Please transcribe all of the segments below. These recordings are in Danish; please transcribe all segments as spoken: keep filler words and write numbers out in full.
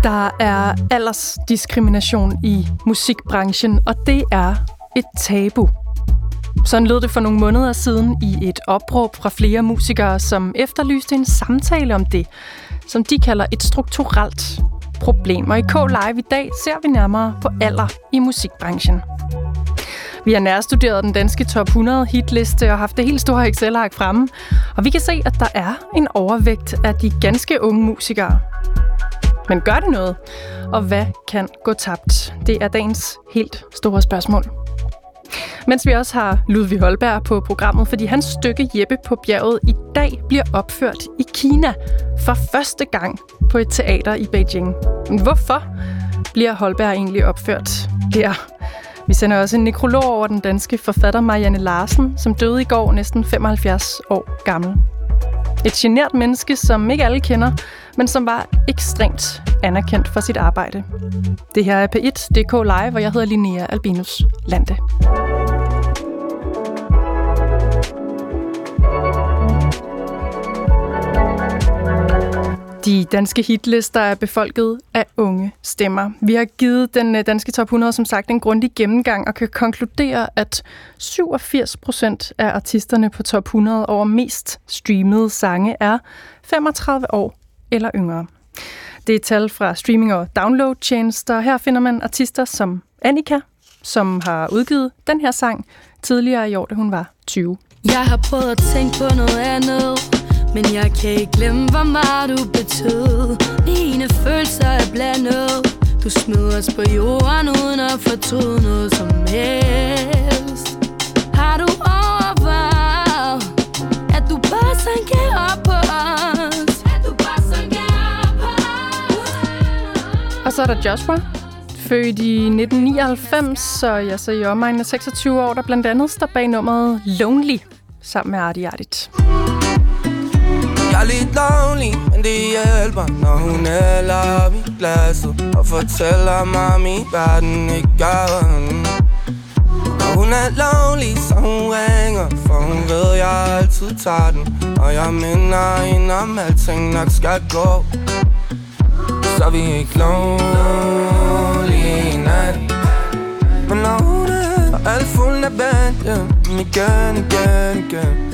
Der er aldersdiskrimination i musikbranchen, og det er et tabu. Sådan lød det for nogle måneder siden i et opråb fra flere musikere, som efterlyste en samtale om det, som de kalder et strukturelt problem. Og i K-Live i dag ser vi nærmere på alder i musikbranchen. Vi har nærstuderet den danske top hundrede hitliste og haft det helt store Excel-ark fremme, og vi kan se, at der er en overvægt af de ganske unge musikere. Men gør det noget? Og hvad kan gå tabt? Det er dagens helt store spørgsmål. Mens vi også har Ludvig Holberg på programmet, fordi hans stykke Jeppe på bjerget i dag bliver opført i Kina for første gang på et teater i Beijing. Men hvorfor bliver Holberg egentlig opført der? Vi sender også en nekrolog over den danske forfatter Marianne Larsen, som døde i går næsten femoghalvfjerds år gammel. Et genert menneske, som ikke alle kender, men som var ekstremt anerkendt for sit arbejde. Det her er P et, det er K Live, og jeg hedder Linnea Albinus Lande. De danske hitlister er befolket af unge stemmer. Vi har givet den danske top hundrede som sagt en grundig gennemgang og kan konkludere, at syvogfirs procent af artisterne på top hundrede over mest streamede sange er femogtredive år eller yngre. Det er tal fra streaming- og download-tjenester. Her finder man artister som Annika, som har udgivet den her sang tidligere i år, da hun var tyve. Jeg har prøvet at tænke på noget andet, men jeg kan ikke glemme, hvor meget du betød. Mine følelser er blandet. Du smed os på jorden uden at fortryde noget som helst. Har du overvejet, at du bare sank op på os? At du bare sank op på os? Og så er der Joshua, født i nitten nioghalvfems, så jeg så i omegnen af seksogtyve år, der blandt andet står bag nummeret Lonely sammen med Artie Artit. Jeg er lidt lonely, men det hjælper, når hun hælder op i glasset og fortæller mig, at min verden ikke gør. Når hun er lonely, så hun ringer, for hun ved, jeg altid tager den. Og jeg minder hende om, at alting nok skal gå. Så vi er ikke lonely i nat. Men når hun er alt fuld af band, yeah, igen, igen, igen.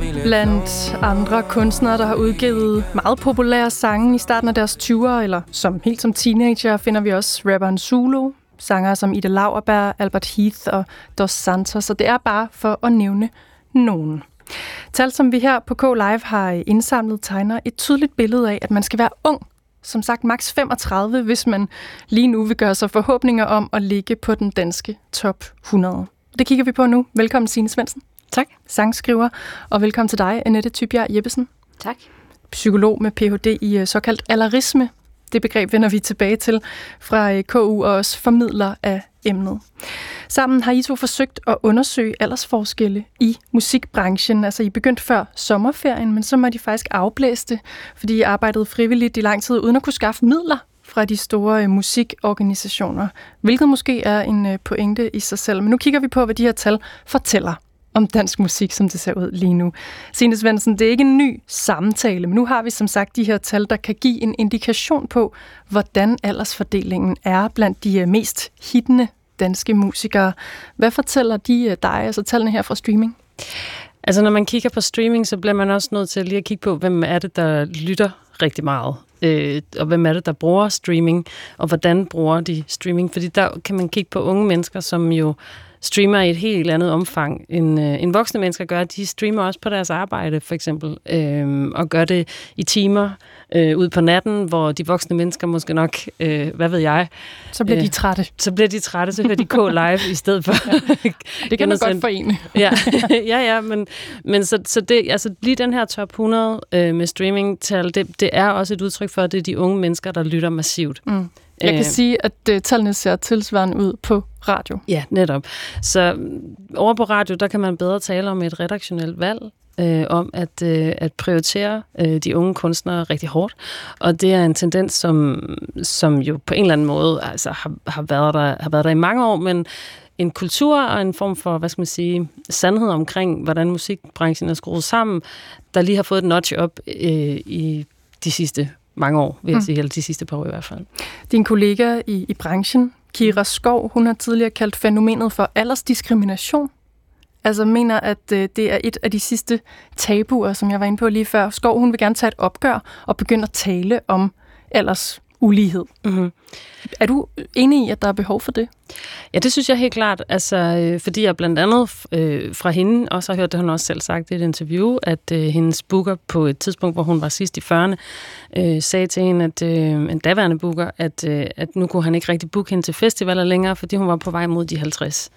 Blandt andre kunstnere, der har udgivet meget populære sange i starten af deres tyvere, eller som helt som teenager, finder vi også rapperen Zulu, sangere som Ida Lauerberg, Albert Heath og Dos Santos, så det er bare for at nævne nogen. Tal, som vi her på K Live har indsamlet, tegner et tydeligt billede af, at man skal være ung, som sagt maks femogtredive, hvis man lige nu vil gøre sig forhåbninger om at ligge på den danske top hundrede. Det kigger vi på nu. Velkommen, Signe Svendsen. Tak. Sangskriver, og velkommen til dig, Annette Tybjerg Jeppesen. Tak. Psykolog med P H D i såkaldt alderisme. Det begreb vender vi tilbage til fra K U og også formidler af emnet. Sammen har I to forsøgt at undersøge aldersforskelle i musikbranchen. Altså I begyndte før sommerferien, men så må de faktisk afblæse det, fordi I arbejdede frivilligt i lang tid uden at kunne skaffe midler fra de store musikorganisationer, hvilket måske er en pointe i sig selv. Men nu kigger vi på, hvad de her tal fortæller om dansk musik, som det ser ud lige nu. Signe Svendsen, det er ikke en ny samtale, men nu har vi som sagt de her tal, der kan give en indikation på, hvordan aldersfordelingen er blandt de mest hittende danske musikere. Hvad fortæller de dig, altså tallene her fra streaming? Altså når man kigger på streaming, så bliver man også nødt til lige at kigge på, hvem er det, der lytter rigtig meget. Øh, og hvem er det, der bruger streaming, og hvordan bruger de streaming? Fordi der kan man kigge på unge mennesker, som jo streamer i et helt andet omfang, end, øh, end voksne mennesker gør. De streamer også på deres arbejde, for eksempel, øh, og gør det i timer øh, ud på natten, hvor de voksne mennesker måske nok, øh, hvad ved jeg... Så bliver øh, de trætte. Så bliver de trætte, så hører de K-Live i stedet for... Ja, det kan man godt forene. ja, ja, ja, men, men så, så det, altså lige den her top hundrede øh, med streamingtal, det, det er også et udtryk for, at det er de unge mennesker, der lytter massivt. Mm. Jeg kan sige, at uh, tallene ser tilsvarende ud på radio. Ja, netop. Så over på radio, der kan man bedre tale om et redaktionelt valg, øh, om at, øh, at prioritere øh, de unge kunstnere rigtig hårdt. Og det er en tendens, som, som jo på en eller anden måde altså, har, har, været der, har været der i mange år, men en kultur og en form for, hvad skal man sige, sandhed omkring, hvordan musikbranchen er skruet sammen, der lige har fået et notch op øh, i de sidste mange år, vil jeg mm. sige, eller de sidste par år i hvert fald. Din kollega i, i branchen, Kira Skov, hun har tidligere kaldt fænomenet for aldersdiskrimination. Altså mener, at øh, det er et af de sidste tabuer, som jeg var inde på lige før. Skov, hun vil gerne tage et opgør og begynde at tale om aldersulighed. Mm-hmm. Er du enig i, at der er behov for det? Ja, det synes jeg helt klart. Altså, øh, fordi jeg blandt andet øh, fra hende også har hørt, det hun også selv sagt i et interview, at øh, hendes booker på et tidspunkt, hvor hun var sidst i fyrrerne, øh, sagde til hende, at øh, en daværende booker, at, øh, at nu kunne han ikke rigtig booke hende til festivaler længere, fordi hun var på vej mod de halvtreds.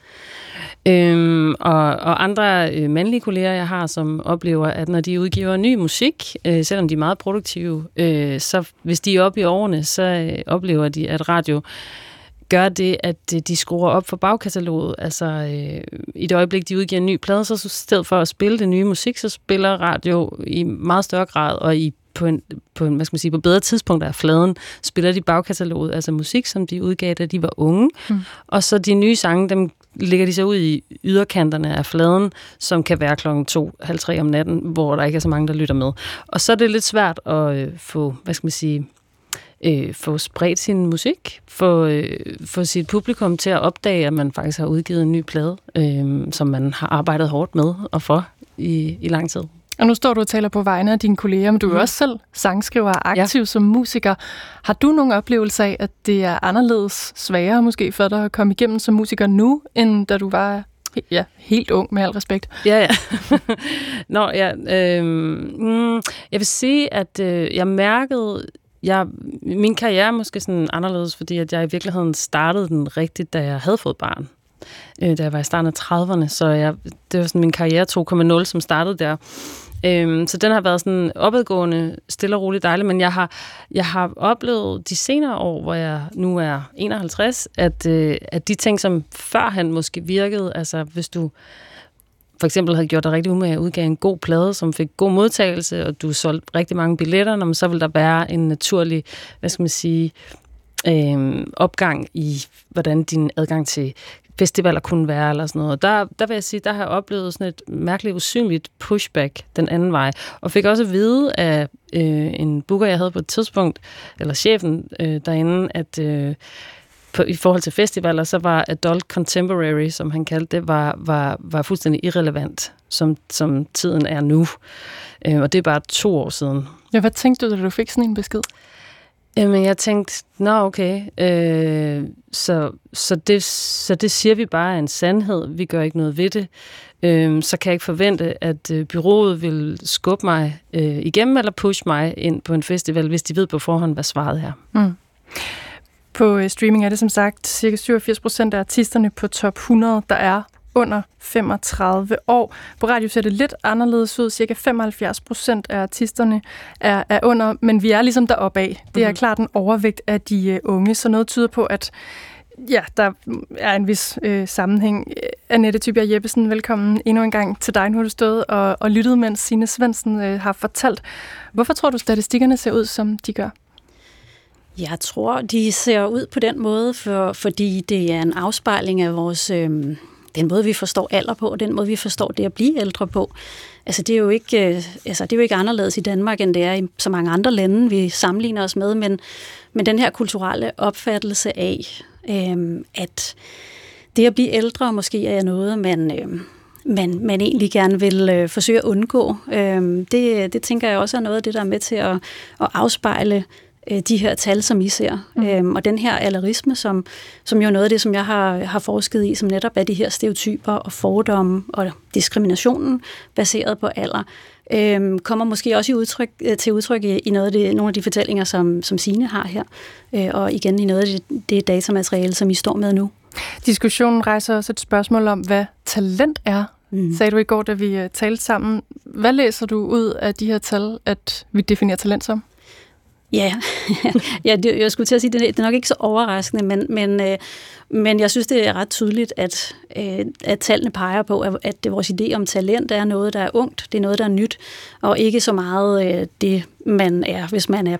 Øhm, og, og andre øh, mandlige kolleger, jeg har, som oplever, at når de udgiver ny musik, øh, selvom de er meget produktive, øh, så hvis de er oppe i årene, så øh, oplever de, at radio gør det, at øh, de skruer op for bagkataloget. Altså øh, i det øjeblik, de udgiver en ny plade, så i stedet for at spille det nye musik, så spiller radio i meget større grad, og i på en, på en, hvad skal man sige, på bedre tidspunkter af fladen, spiller de bagkataloget, altså musik, som de udgav, da de var unge. Mm. Og så de nye sange, dem ligger de så ud i yderkanterne af fladen, som kan være klokken to, halv tre om natten, hvor der ikke er så mange, der lytter med. Og så er det lidt svært at øh, få, hvad skal man sige, øh, få spredt sin musik, få, øh, få sit publikum til at opdage, at man faktisk har udgivet en ny plade, øh, som man har arbejdet hårdt med og for i, i lang tid. Og nu står du og taler på vegne af dine kolleger, men du er mm. også selv sangskriver og aktiv ja. som musiker. Har du nogle oplevelser af, at det er anderledes sværere måske for dig at komme igennem som musiker nu, end da du var ja, helt ung, med al respekt? Ja, ja. Nå, ja. Øh, mm, jeg vil sige, at øh, jeg mærkede, jeg, min karriere er måske sådan anderledes, fordi at jeg i virkeligheden startede den rigtigt, da jeg havde fået barn. Da jeg var i starten af trediverne, så jeg, det var sådan min karriere to komma nul, som startede der. Øhm, så den har været sådan opadgående, stille og roligt dejligt, men jeg har, jeg har oplevet de senere år, hvor jeg nu er enoghalvtreds, at, øh, at de ting, som førhen måske virkede, altså hvis du for eksempel havde gjort dig rigtig umage at udgive en god plade, som fik god modtagelse, og du solgte rigtig mange billetter, så vil der være en naturlig, hvad skal man sige, øh, opgang i, hvordan din adgang til festivaler kunne være, eller sådan noget. Der, der vil jeg sige, der har jeg oplevet sådan et mærkeligt usynligt pushback den anden vej, og fik også at vide af øh, en booker, jeg havde på et tidspunkt, eller chefen øh, derinde, at øh, på, i forhold til festivaler, så var adult contemporary, som han kaldte det, var, var, var fuldstændig irrelevant, som, som tiden er nu. Øh, og det er bare to år siden. Ja, hvad tænkte du, da du fik sådan en besked? Jamen, jeg tænkte, nå okay, øh, så, så, det, så det siger vi bare er en sandhed, vi gør ikke noget ved det. Øh, så kan jeg ikke forvente, at øh, bureauet vil skubbe mig øh, igennem eller pushe mig ind på en festival, hvis de ved på forhånd, hvad svaret er. Mm. På øh, streaming er det som sagt cirka syvogfirs procent af artisterne på top hundrede, der er under femogtredive år. På radio ser det lidt anderledes ud. Cirka femoghalvfjerds procent af artisterne er, er under, men vi er ligesom deroppe af. Det er mm-hmm. klart en overvægt af de uh, unge, så noget tyder på, at ja, der er en vis øh, sammenhæng. Annette Tybjerg Jeppesen, velkommen endnu en gang til dig. Nu har du stået og, og lyttet, mens Signe Svendsen øh, har fortalt. Hvorfor tror du, statistikkerne ser ud, som de gør? Jeg tror, de ser ud på den måde, for, fordi det er en afspejling af vores... Øh, den måde, vi forstår alder på, og den måde, vi forstår det at blive ældre på. Altså, det er jo ikke, øh, altså, det er jo ikke anderledes i Danmark, end det er i så mange andre lande, vi sammenligner os med, men, men den her kulturelle opfattelse af, øh, at det at blive ældre måske er noget, man, øh, man, man egentlig gerne vil øh, forsøge at undgå. Øh, det, det tænker jeg også er noget af det, der er med til at, at afspejle de her tal, som I ser. Mm. Øhm, og den her alderisme, som, som jo er noget af det, som jeg har, har forsket i, som netop er de her stereotyper og fordomme og diskriminationen baseret på alder, øhm, kommer måske også i udtryk, til udtryk i, i noget af det, nogle af de fortællinger, som, som Signe har her. Øh, og igen i noget af det, det datamateriale, som I står med nu. Diskussionen rejser også et spørgsmål om, hvad talent er. Mm. Sagde du i går, da vi talte sammen. Hvad læser du ud af de her tal, at vi definerer talent som? Ja, ja det, jeg skulle til at sige, det, det er nok ikke så overraskende, men, men, øh, men jeg synes, det er ret tydeligt, at, øh, at tallene peger på, at, at vores idé om talent er noget, der er ungt, det er noget, der er nyt, og ikke så meget øh, det, man er, hvis man er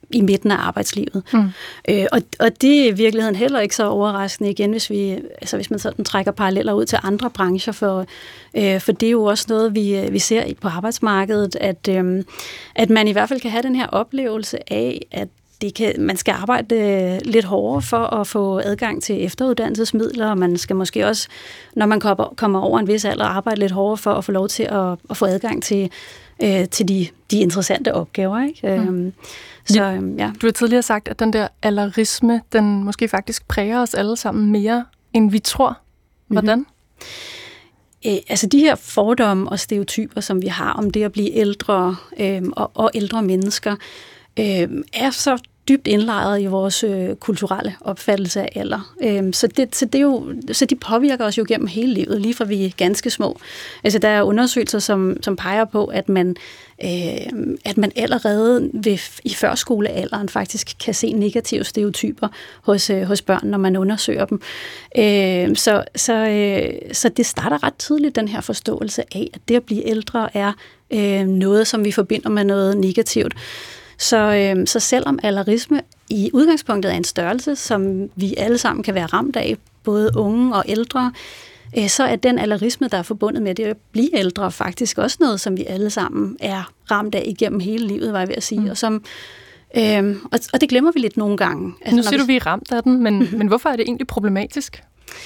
i midten af arbejdslivet. Mm. Øh, og, og det er i virkeligheden heller ikke så overraskende igen, hvis, vi, altså hvis man sådan trækker paralleller ud til andre brancher, for, øh, for det er jo også noget, vi, vi ser på arbejdsmarkedet, at, øh, at man i hvert fald kan have den her oplevelse af, at det kan, man skal arbejde lidt hårdere for at få adgang til efteruddannelsesmidler, og man skal måske også, når man kommer over en vis alder, arbejde lidt hårdere for at få lov til at, at få adgang til, øh, til de, de interessante opgaver. Ikke? Mm. Øhm, så, øhm, ja. Du har tidligere sagt, at den der alderisme, den måske faktisk præger os alle sammen mere, end vi tror. Hvordan? Mm-hmm. Øh, altså de her fordomme og stereotyper, som vi har om det at blive ældre øh, og, og ældre mennesker, øh, er så dybt indlejret i vores øh, kulturelle opfattelse af alder. Øh, så, det, så, det er jo, så de påvirker os jo gennem hele livet, lige fra vi er ganske små. Altså der er undersøgelser, som, som peger på, at man, øh, at man allerede ved, i førskolealderen faktisk kan se negative stereotyper hos, øh, hos børn, når man undersøger dem. Øh, så, så, øh, så det starter ret tidligt, den her forståelse af, at det at blive ældre er øh, noget, som vi forbinder med noget negativt. Så, øh, så selvom alderisme i udgangspunktet er en størrelse, som vi alle sammen kan være ramt af, både unge og ældre, øh, så er den alderisme, der er forbundet med det at blive ældre, faktisk også noget, som vi alle sammen er ramt af igennem hele livet, var jeg ved at sige. Mm. Og, som, øh, og, og det glemmer vi lidt nogle gange. Altså, nu siger vi... du, vi er ramt af den, men, mm-hmm. men hvorfor er det egentlig problematisk?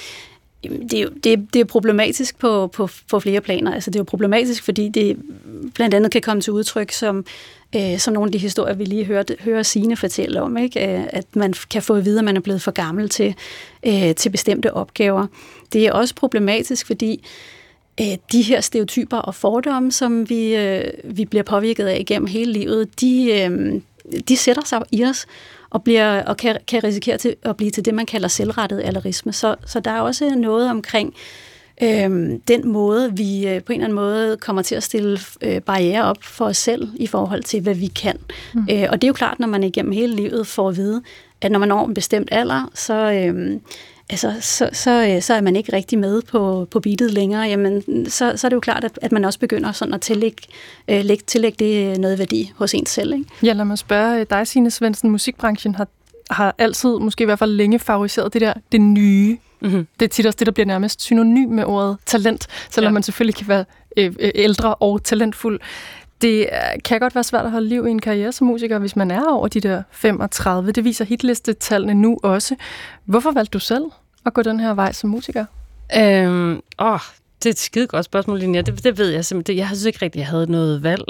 Det er, jo, det, det er problematisk på, på, på flere planer. Altså, det er jo problematisk, fordi det blandt andet kan komme til udtryk som, øh, som nogle af de historier, vi lige hørte, hører Signe fortælle om, ikke? At man kan få at vide, at man er blevet for gammel til, øh, til bestemte opgaver. Det er også problematisk, fordi øh, de her stereotyper og fordomme, som vi, øh, vi bliver påvirket af igennem hele livet, de, øh, de sætter sig i os, og, bliver, og kan, kan risikere til at blive til det, man kalder selvrettet alderisme. Så, så der er også noget omkring øhm, den måde, vi øh, på en eller anden måde kommer til at stille øh, barrierer op for os selv i forhold til, hvad vi kan. Mm. Øh, og det er jo klart, når man igennem hele livet får at vide, at når man når en bestemt alder, så... Øh, Altså, så, så, så er man ikke rigtig med på, på beatet længere, jamen, så, så er det jo klart, at, at man også begynder sådan at tillægge, øh, lægge, tillægge det noget værdi hos en selv. Ikke? Ja, lad mig spørge dig, Signe Svendsen. Musikbranchen har, har altid, måske i hvert fald længe, favoriseret det der, det nye. Mm-hmm. Det er tit også det, der bliver nærmest synonym med ordet talent, selvom ja. man selvfølgelig kan være øh, ældre og talentfuld. Det kan godt være svært at holde liv i en karriere som musiker, hvis man er over de der femogtredive. Det viser hitlistetallene nu også. Hvorfor valgte du selv at gå den her vej som musiker? Øhm, åh, det er et skide godt spørgsmål, Linnea. Det, det ved jeg simpelthen. Jeg synes ikke rigtigt, jeg havde noget valg.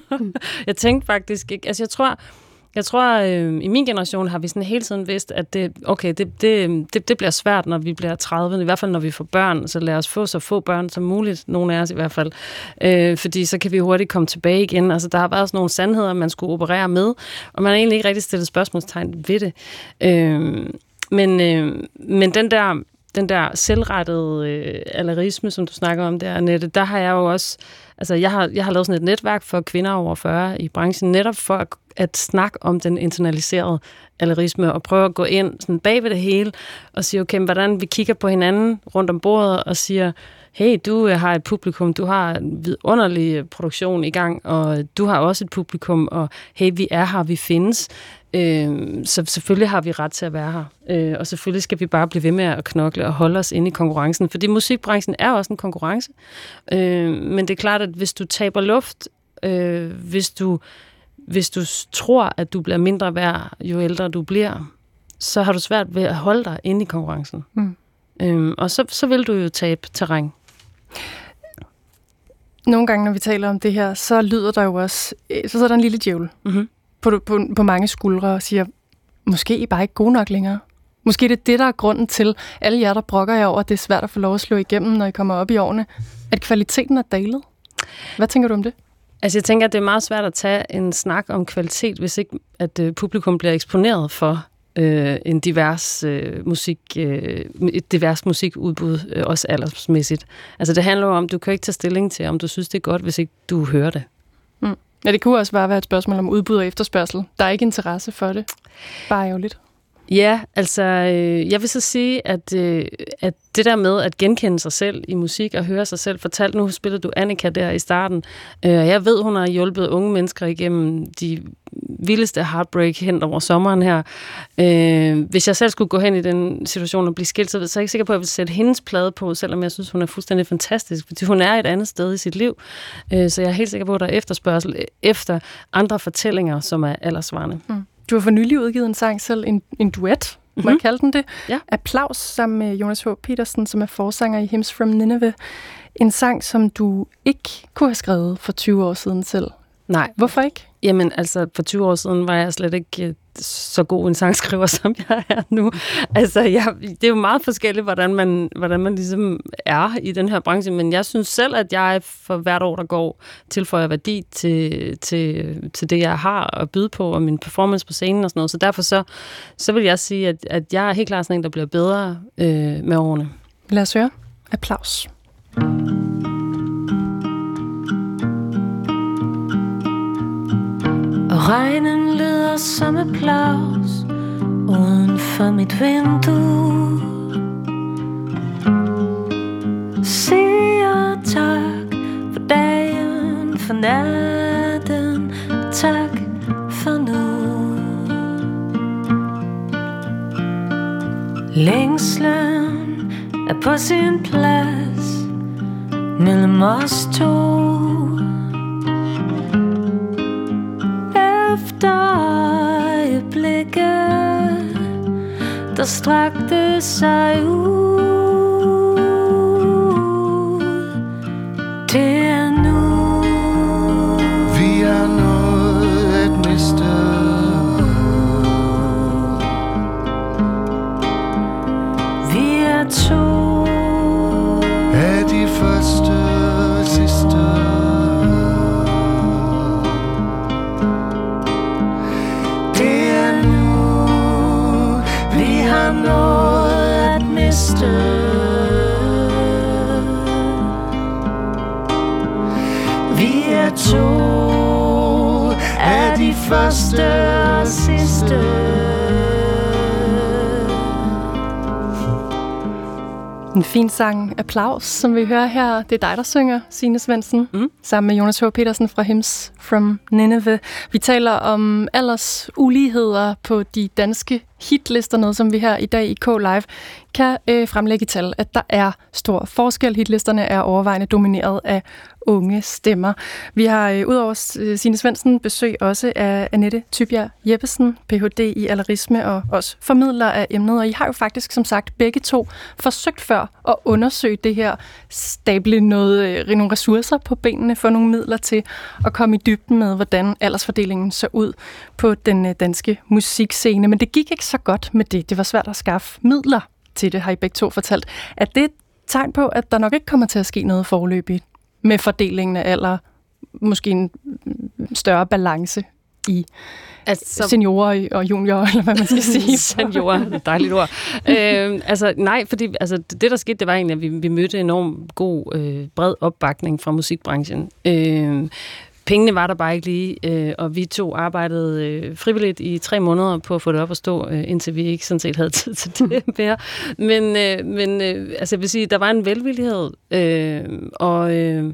Jeg tænkte faktisk ikke... Altså, jeg tror... Jeg tror, øh, i min generation har vi sådan hele tiden vidst, at det, okay, det, det, det, det bliver svært, når vi bliver tredive, i hvert fald når vi får børn, så lad os få så få børn som muligt, nogle af os i hvert fald, øh, fordi så kan vi hurtigt komme tilbage igen. Altså, der har været sådan nogle sandheder, man skulle operere med, og man har egentlig ikke rigtig stillet spørgsmålstegn ved det. Øh, men, øh, men den der, den der selvrettede øh, alderisme, som du snakker om der, Annette, der har jeg jo også... Altså, jeg har, jeg har lavet sådan et netværk for kvinder over fyrre i branchen, netop for at, at snakke om den internaliserede alderisme, og prøve at gå ind sådan bag ved det hele, og sige, okay, hvordan vi kigger på hinanden rundt om bordet, og siger, hey, du har et publikum, du har en vidunderlig produktion i gang, og du har også et publikum, og hey, vi er her, vi findes. Øh, så selvfølgelig har vi ret til at være her. Øh, og selvfølgelig skal vi bare blive ved med at knokle og holde os inde i konkurrencen, fordi musikbranchen er også en konkurrence. Øh, men det er klart, at hvis du taber luft, øh, hvis du hvis du tror, at du bliver mindre værd, jo ældre du bliver, så har du svært ved at holde dig inde i konkurrencen. Mm. Øh, og så, så vil du jo tabe terræn. Nogle gange, når vi taler om det her, så lyder der jo også, så sidder der en lille djævel. Mm-hmm. På, på, på mange skuldre og siger, måske er I bare ikke gode nok længere. Måske er det det, der er grunden til, alle jer, der brokker jer over, at det er svært at få lov at slå igennem, når I kommer op i årene, at kvaliteten er dalet. Hvad tænker du om det? Altså, jeg tænker, at det er meget svært at tage en snak om kvalitet, hvis ikke at uh, publikum bliver eksponeret for uh, en divers uh, musik, uh, et divers musikudbud, uh, også aldersmæssigt. Altså, det handler jo om, du kan ikke tage stilling til, om du synes, det er godt, hvis ikke du hører det. Mm. Ja, det kunne også bare være et spørgsmål om udbud og efterspørgsel. Der er ikke interesse for det. Bare ærgerligt. Ja, altså, øh, jeg vil så sige, at, øh, at det der med at genkende sig selv i musik og høre sig selv fortalt, nu spillede du Annika der i starten, øh, jeg ved, hun har hjulpet unge mennesker igennem de vildeste heartbreak hen over sommeren her. Øh, hvis jeg selv skulle gå hen i den situation og blive skilt, så er jeg ikke sikker på, at jeg vil sætte hendes plade på, selvom jeg synes, hun er fuldstændig fantastisk, fordi hun er et andet sted i sit liv. Øh, så jeg er helt sikker på, at der er efterspørgsel efter andre fortællinger, som er aldersvarende. Mm. Du har for nylig udgivet en sang selv, en, en duet, må mm-hmm. jeg kalde den det. Ja. Applaus sammen med Jonas H. Petersen, som er forsanger i Hymns from Nineveh. En sang, som du ikke kunne have skrevet for tyve år siden selv. Nej. Hvorfor ikke? Jamen, altså, for tyve år siden var jeg slet ikke så god en sangskriver, som jeg er nu. Altså, jeg, det er jo meget forskelligt, hvordan man, hvordan man ligesom er i den her branche, men jeg synes selv, at jeg for hvert år, der går, tilføjer værdi til, til, til det, jeg har at byde på, og min performance på scenen og sådan noget. Så derfor så, så vil jeg sige, at, at jeg er helt klart sådan en, der bliver bedre øh, med årene. Lad os høre. Applaus. Og regnen lyder som applaus uden for mit vindue. Siger tak for dagen, for natten, tak for nu. Længslen er på sin plads mellem os to. Efter øjeblikke, der strakte sig ud. Det er nu. Vi har noget at miste. Vi er to af de første og sidste. Noget at miste. Vi er to af de første og sidste. En fin sang, Applaus, som vi hører her. Det er dig, der synger, Signe Svendsen, mm. sammen med Jonas H. Petersen fra Hymns from Nineveh. Vi taler om alders uligheder på de danske hitlister, noget som vi her i dag i K-Live kan øh, fremlægge i tal, at der er stor forskel. Hitlisterne er overvejende domineret af unge stemmer. Vi har øh, udover øh, Signe Svendsen besøg også af Annette Tybjerg Jeppesen, P H D i alderisme og også formidler af emnet. Og I har jo faktisk, som sagt, begge to forsøgt før at undersøge det her, stable noget, øh, nogle ressourcer på benene, få nogle midler til at komme i dybden med, hvordan aldersfordelingen så ud på den øh, danske musikscene. Men det gik ikke så godt med det. Det var svært at skaffe midler til det, har I begge to fortalt. Er det et tegn på, at der nok ikke kommer til at ske noget foreløbigt med fordelingen af alder, måske en større balance i altså, seniorer og juniorer, eller hvad man skal sige? Seniorer, det er et dejligt ord. øh, altså nej, fordi altså, det, der skete, det var egentlig, at vi, vi mødte enormt god, øh, bred opbakning fra musikbranchen. Øh, Pengene var der bare ikke lige, øh, og vi to arbejdede øh, frivilligt i tre måneder på at få det op at stå, øh, indtil vi ikke sådan set havde tid til det mere. Men, øh, men øh, altså jeg vil sige, der var en velvillighed, øh, og... Øh,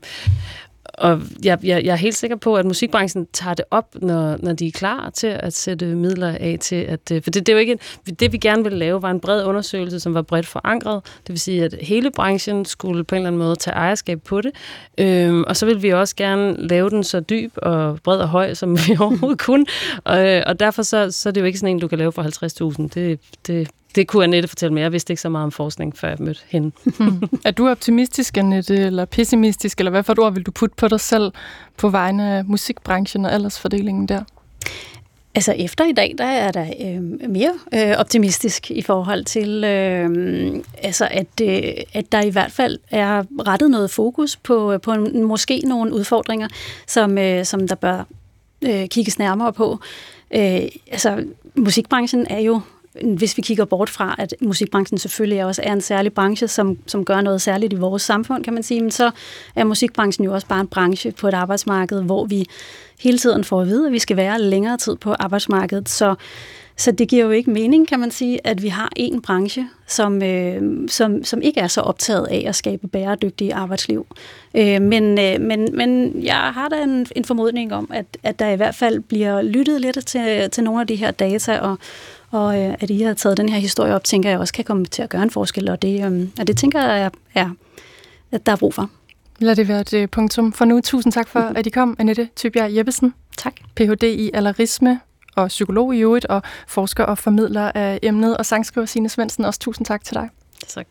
Og jeg, jeg, jeg er helt sikker på, at musikbranchen tager det op, når, når de er klar til at sætte midler af til, at... For det, det er jo ikke... Det, vi gerne ville lave, var en bred undersøgelse, som var bredt forankret. Det vil sige, at hele branchen skulle på en eller anden måde tage ejerskab på det. Øhm, og så vil vi også gerne lave den så dyb og bred og høj, som vi overhovedet kunne. Og, og derfor så, så er det jo ikke sådan en, du kan lave for halvtreds tusind. Det, det, det kunne Annette fortælle mig. Jeg vidste ikke så meget om forskning, før jeg mødte hende. hmm. Er du optimistisk, Annette, eller pessimistisk, eller hvad for et ord vil du putte på dig selv på vegne af musikbranchen og aldersfordelingen der? Altså efter i dag, der er der øh, mere øh, optimistisk i forhold til, øh, altså at, øh, at der i hvert fald er rettet noget fokus på, på en, måske nogle udfordringer, som, øh, som der bør øh, kigges nærmere på. Øh, altså musikbranchen er jo, hvis vi kigger bort fra, at musikbranchen selvfølgelig også er en særlig branche, som, som gør noget særligt i vores samfund, kan man sige, men så er musikbranchen jo også bare en branche på et arbejdsmarked, hvor vi hele tiden får at vide, at vi skal være længere tid på arbejdsmarkedet. Så Så det giver jo ikke mening, kan man sige, at vi har en branche, som, øh, som, som ikke er så optaget af at skabe bæredygtige arbejdsliv. Øh, men, øh, men, men jeg har da en, en formodning om, at, at der i hvert fald bliver lyttet lidt til, til nogle af de her data, og, og øh, at I har taget den her historie op, tænker jeg også kan komme til at gøre en forskel, og det, øh, og det tænker jeg, er, at der er brug for. Lad det være et punktum for nu. Tusind tak for, at I kom, Annette Tybjerg Jeppesen. Tak. P H D i allergisme og psykolog i øvrigt, og forsker og formidler af emnet, og sangskriver Signe Svendsen. Også tusind tak til dig. Tak.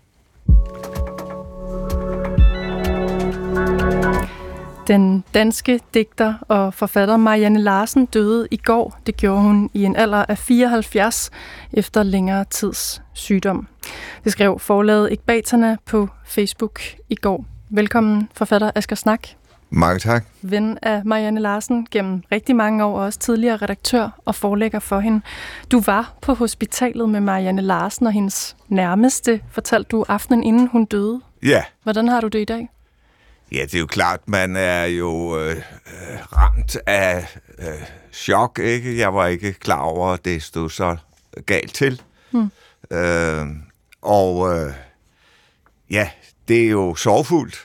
Den danske digter og forfatter Marianne Larsen døde i går. Det gjorde hun i en alder af fireoghalvfjerds efter længere tids sygdom. Det skrev forlaget Ekbatana på Facebook i går. Velkommen, forfatter Asger Snak. Mange tak. Ven af Marianne Larsen gennem rigtig mange år, og også tidligere redaktør og forlægger for hende. Du var på hospitalet med Marianne Larsen og hendes nærmeste, fortalte du aftenen inden hun døde. Ja. Hvordan har du det i dag? Ja, det er jo klart, man er jo øh, ramt af øh, chok, ikke? Jeg var ikke klar over, at det stod så galt til. Hmm. Øh, og øh, ja, det er jo sorgfuldt,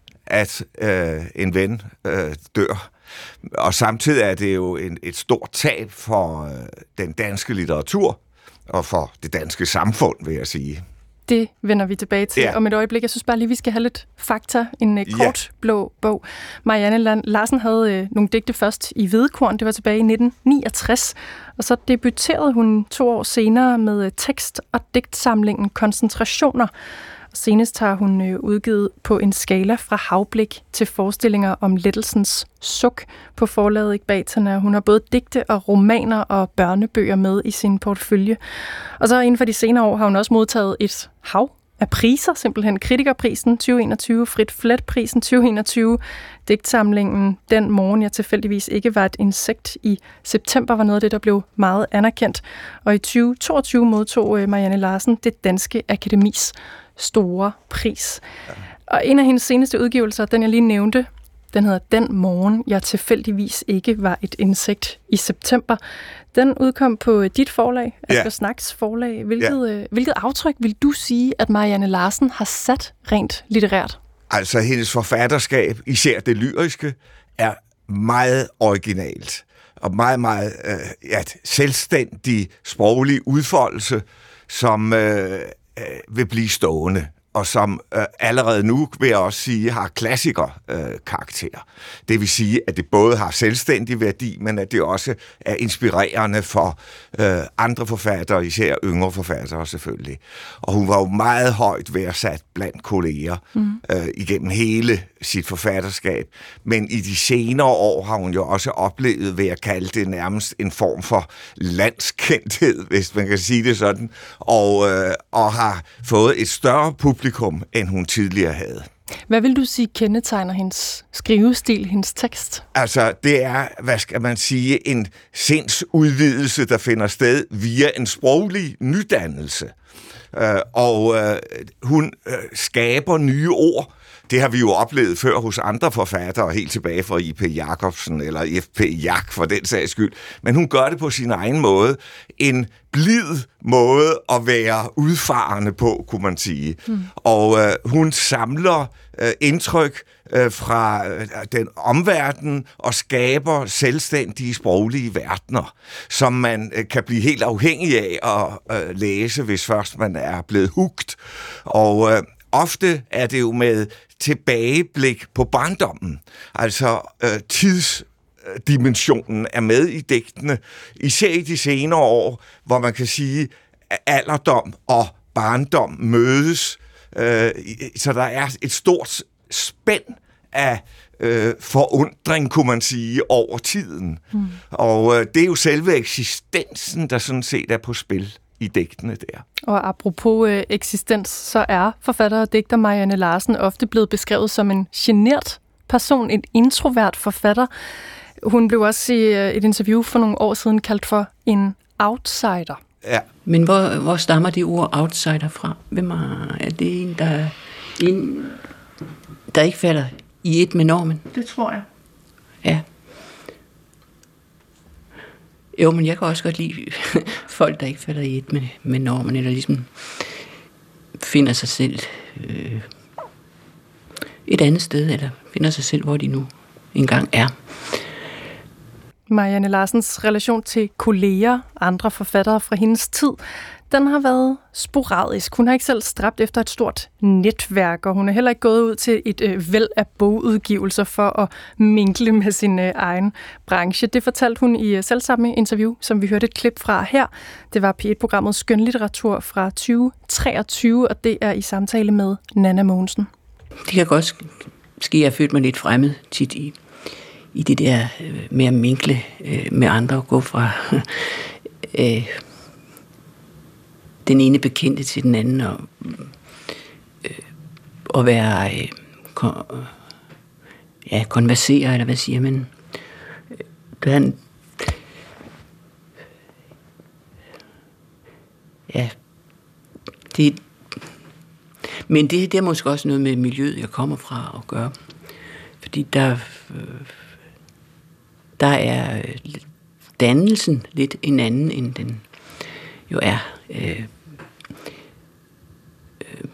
at øh, en ven øh, dør. Og samtidig er det jo en, et stort tab for øh, den danske litteratur og for det danske samfund, vil jeg sige. Det vender vi tilbage til ja. om et øjeblik. Jeg synes bare lige, vi skal have lidt fakta. En uh, kort ja. blå bog. Marianne Larsen havde uh, nogle digte først i Hvedekorn. Det var tilbage i nitten niogtres. Og så debuterede hun to år senere med uh, tekst- og digtsamlingen Koncentrationer. Og senest har hun uh, udgivet på en skala fra havblik til forestillinger om lettelsens suk på forlaget Ekbatana. Hun har både digte og romaner og børnebøger med i sin portefølje. Og så inden for de senere år har hun også modtaget et hav af priser, simpelthen Kritikerprisen tyve enogtyve, Frit Flet-prisen tyve enogtyve, digtsamlingen Den morgen jeg tilfældigvis ikke var et insekt i september var noget af det, der blev meget anerkendt. Og i tyve toogtyve modtog Marianne Larsen det Danske Akademis store pris. Ja. Og en af hendes seneste udgivelser, den jeg lige nævnte, den hedder Den morgen jeg tilfældigvis ikke var et insekt i september. Den udkom på dit forlag, Asger ja. Snaks forlag. Hvilket, ja. hvilket aftryk vil du sige, at Marianne Larsen har sat rent litterært? Altså, hendes forfatterskab, især det lyriske, er meget originalt. Og meget, meget øh, ja, selvstændig sproglig udfoldelse, som øh, øh, vil blive stående. Og som øh, allerede nu, vil jeg også sige, har klassiker-karakter. Øh, det vil sige, at det både har selvstændig værdi, men at det også er inspirerende for øh, andre forfattere, især yngre forfattere selvfølgelig. Og hun var jo meget højt værdsat blandt kolleger mm. øh, igennem hele sit forfatterskab. Men i de senere år har hun jo også oplevet, ved at kalde det nærmest en form for landskendthed, hvis man kan sige det sådan, og, øh, og har fået et større publikum, end hun tidligere havde. Hvad vil du sige kendetegner hendes skrivestil, hendes tekst? Altså, det er, hvad skal man sige, en sindsudvidelse, der finder sted via en sproglig nydannelse. Øh, og øh, hun øh, skaber nye ord. Det har vi jo oplevet før hos andre forfattere, helt tilbage fra I P Jacobsen eller F P Jak for den sags skyld. Men hun gør det på sin egen måde. En blid måde at være udfarende på, kunne man sige. Mm. Og øh, hun samler øh, indtryk øh, fra øh, den omverden og skaber selvstændige sproglige verdener, som man øh, kan blive helt afhængig af at øh, læse, hvis først man er blevet hugt. Og øh, ofte er det jo med tilbageblik på barndommen. Altså øh, tidsdimensionen er med i digtene, især i de senere år, hvor man kan sige, at alderdom og barndom mødes. Øh, så der er et stort spænd af øh, forundring, kunne man sige, over tiden. Mm. Og øh, det er jo selve eksistensen, der sådan set er på spil i digtene der. Og apropos øh, eksistens, så er forfatter og digter Marianne Larsen ofte blevet beskrevet som en genert person, en introvert forfatter. Hun blev også i øh, et interview for nogle år siden kaldt for en outsider. Ja. Men hvor, hvor stammer det ord outsider fra? Hvem er, er det en, der, en, der ikke falder i et med normen? Det tror jeg. Ja. Jo, men jeg kan også godt lide folk, der ikke falder i et med, med normen, eller ligesom finder sig selv øh, et andet sted, eller finder sig selv, hvor de nu engang er. Marianne Larsens relation til kolleger, andre forfattere fra hendes tid, den har været sporadisk. Hun har ikke selv stræbt efter et stort netværk, og hun er heller ikke gået ud til et øh, væld af bogudgivelser for at minkle med sin øh, egen branche. Det fortalte hun i øh, selvsamme interview, som vi hørte et klip fra her. Det var P et-programmet Skønlitteratur fra tyve treogtyve, og det er i samtale med Nanna Mogensen. Det kan godt ske, at jeg følte mig lidt fremmed tit i, i det der øh, med at minkle øh, med andre og gå fra øh, den ene bekendte til den anden og, øh, og være øh, kon, ja, konversere, eller hvad siger man? Der er en, ja, det men det, det er måske også noget med miljøet, jeg kommer fra at gøre. Fordi der, øh, der er dannelsen lidt en anden, end den jo er. Øh, øh,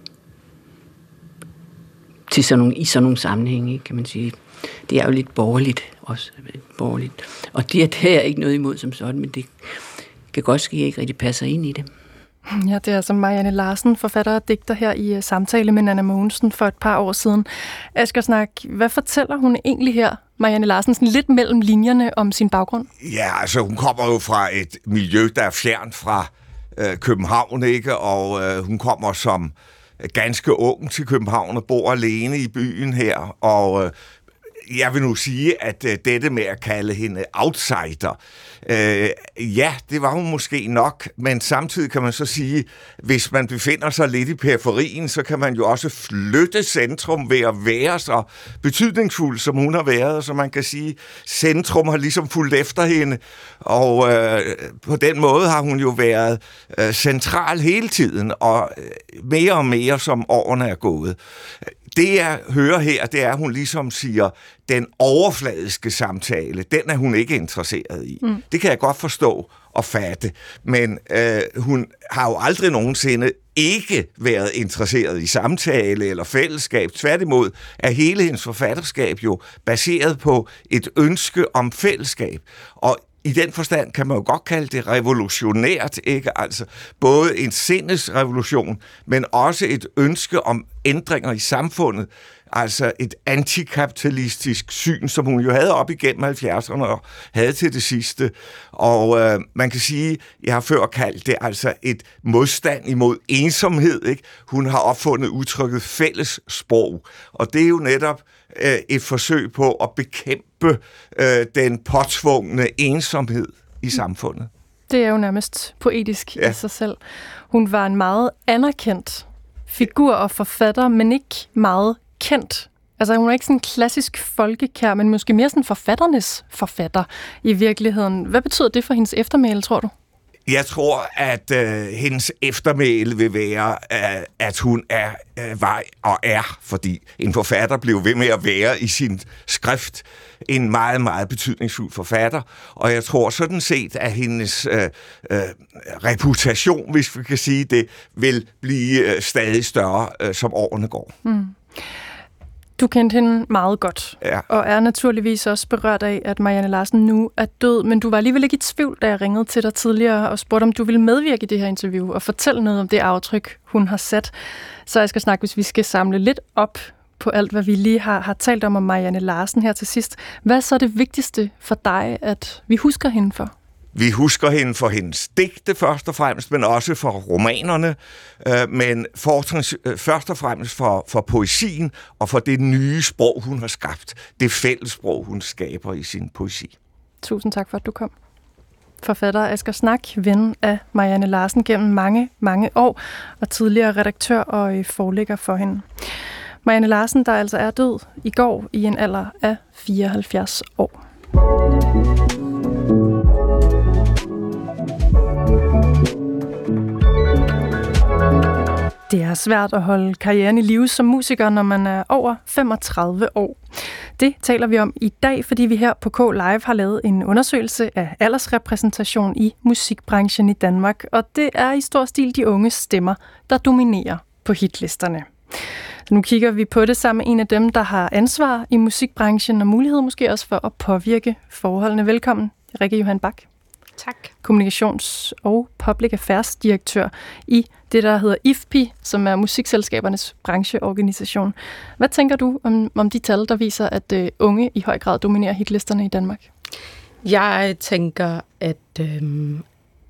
til sådan nogle, i sådan nogle sammenhænge, kan man sige. Det er jo lidt borgerligt også. Borgerligt. Og det, det er jeg ikke noget imod som sådan, men det kan godt ske, at jeg ikke rigtig passer ind i det. Ja, det er altså Marianne Larsen, forfatter og digter her i samtale med Nanna Mogensen for et par år siden. Asger Snak, hvad fortæller hun egentlig her, Marianne Larsen, sådan lidt mellem linjerne om sin baggrund? Ja, altså hun kommer jo fra et miljø, der er fjernt fra øh, København, ikke? Og øh, hun kommer som ganske ung til København og bor alene i byen her, og øh, jeg vil nu sige, at øh, dette med at kalde hende outsider, øh, ja, det var hun måske nok, men samtidig kan man så sige, hvis man befinder sig lidt i periferien, så kan man jo også flytte centrum ved at være så betydningsfuld, som hun har været, så man kan sige, centrum har ligesom fulgt efter hende, og øh, på den måde har hun jo været øh, central hele tiden, og øh, mere og mere som årene er gået. Det, jeg hører her, det er, at hun ligesom siger, den overfladiske samtale, den er hun ikke interesseret i. Mm. Det kan jeg godt forstå og fatte, men øh, hun har jo aldrig nogensinde ikke været interesseret i samtale eller fællesskab. Tværtimod er hele hendes forfatterskab jo baseret på et ønske om fællesskab. Og i den forstand kan man jo godt kalde det revolutionært, ikke? Altså både en sindesrevolution, men også et ønske om ændringer i samfundet. Altså et antikapitalistisk syn, som hun jo havde op igennem halvfjerdserne og havde til det sidste. Og øh, man kan sige, jeg har før kaldt det altså et modstand imod ensomhed, ikke? Hun har opfundet udtrykket fælles sprog, og det er jo netop øh, et forsøg på at bekæmpe øh, den påtvungne ensomhed i samfundet. Det er jo nærmest poetisk ja. i sig selv. Hun var en meget anerkendt figur og forfatter, men ikke meget kendt. Altså hun er ikke sådan en klassisk folkekær, men måske mere sådan forfatternes forfatter i virkeligheden. Hvad betyder det for hendes eftermæle, tror du? Jeg tror, at øh, hendes eftermæle vil være, øh, at hun er øh, var og er, fordi en forfatter blev ved med at være i sin skrift en meget, meget betydningsfuld forfatter. Og jeg tror sådan set, at hendes øh, øh, reputation, hvis vi kan sige det, vil blive øh, stadig større, øh, som årene går. Mm. Du kendte hende meget godt, ja. og er naturligvis også berørt af, at Marianne Larsen nu er død, men du var alligevel ikke i tvivl, da jeg ringede til dig tidligere og spurgte, om du ville medvirke i det her interview og fortælle noget om det aftryk, hun har sat. Så jeg skal snakke, hvis vi skal samle lidt op på alt, hvad vi lige har, har talt om om Marianne Larsen her til sidst. Hvad er så det vigtigste for dig, at vi husker hende for? Vi husker hende for hendes digte først og fremmest, men også for romanerne, øh, men for, øh, først og fremmest for, for poesien og for det nye sprog, hun har skabt. Det fællessprog, hun skaber i sin poesi. Tusind tak for, at du kom. Forfatter Asger Snak, ven af Marianne Larsen gennem mange, mange år, og tidligere redaktør og forlægger for hende. Marianne Larsen, der altså er død i går i en alder af fireoghalvfjerds år. Det er svært at holde karrieren i live som musiker, når man er over femogtredive år. Det taler vi om i dag, fordi vi her på K Live har lavet en undersøgelse af aldersrepræsentation i musikbranchen i Danmark, og det er i stor stil de unge stemmer, der dominerer på hitlisterne. Nu kigger vi på det sammen med en af dem, der har ansvar i musikbranchen og mulighed måske også for at påvirke forholdene. Velkommen, Rikke Johan Bach. Tak. Kommunikations- og Public Affairs direktør i det, der hedder I F P I, som er musikselskabernes brancheorganisation. Hvad tænker du om, om de tal, der viser, at uh, unge i høj grad dominerer hitlisterne i Danmark? Jeg tænker, at, øhm,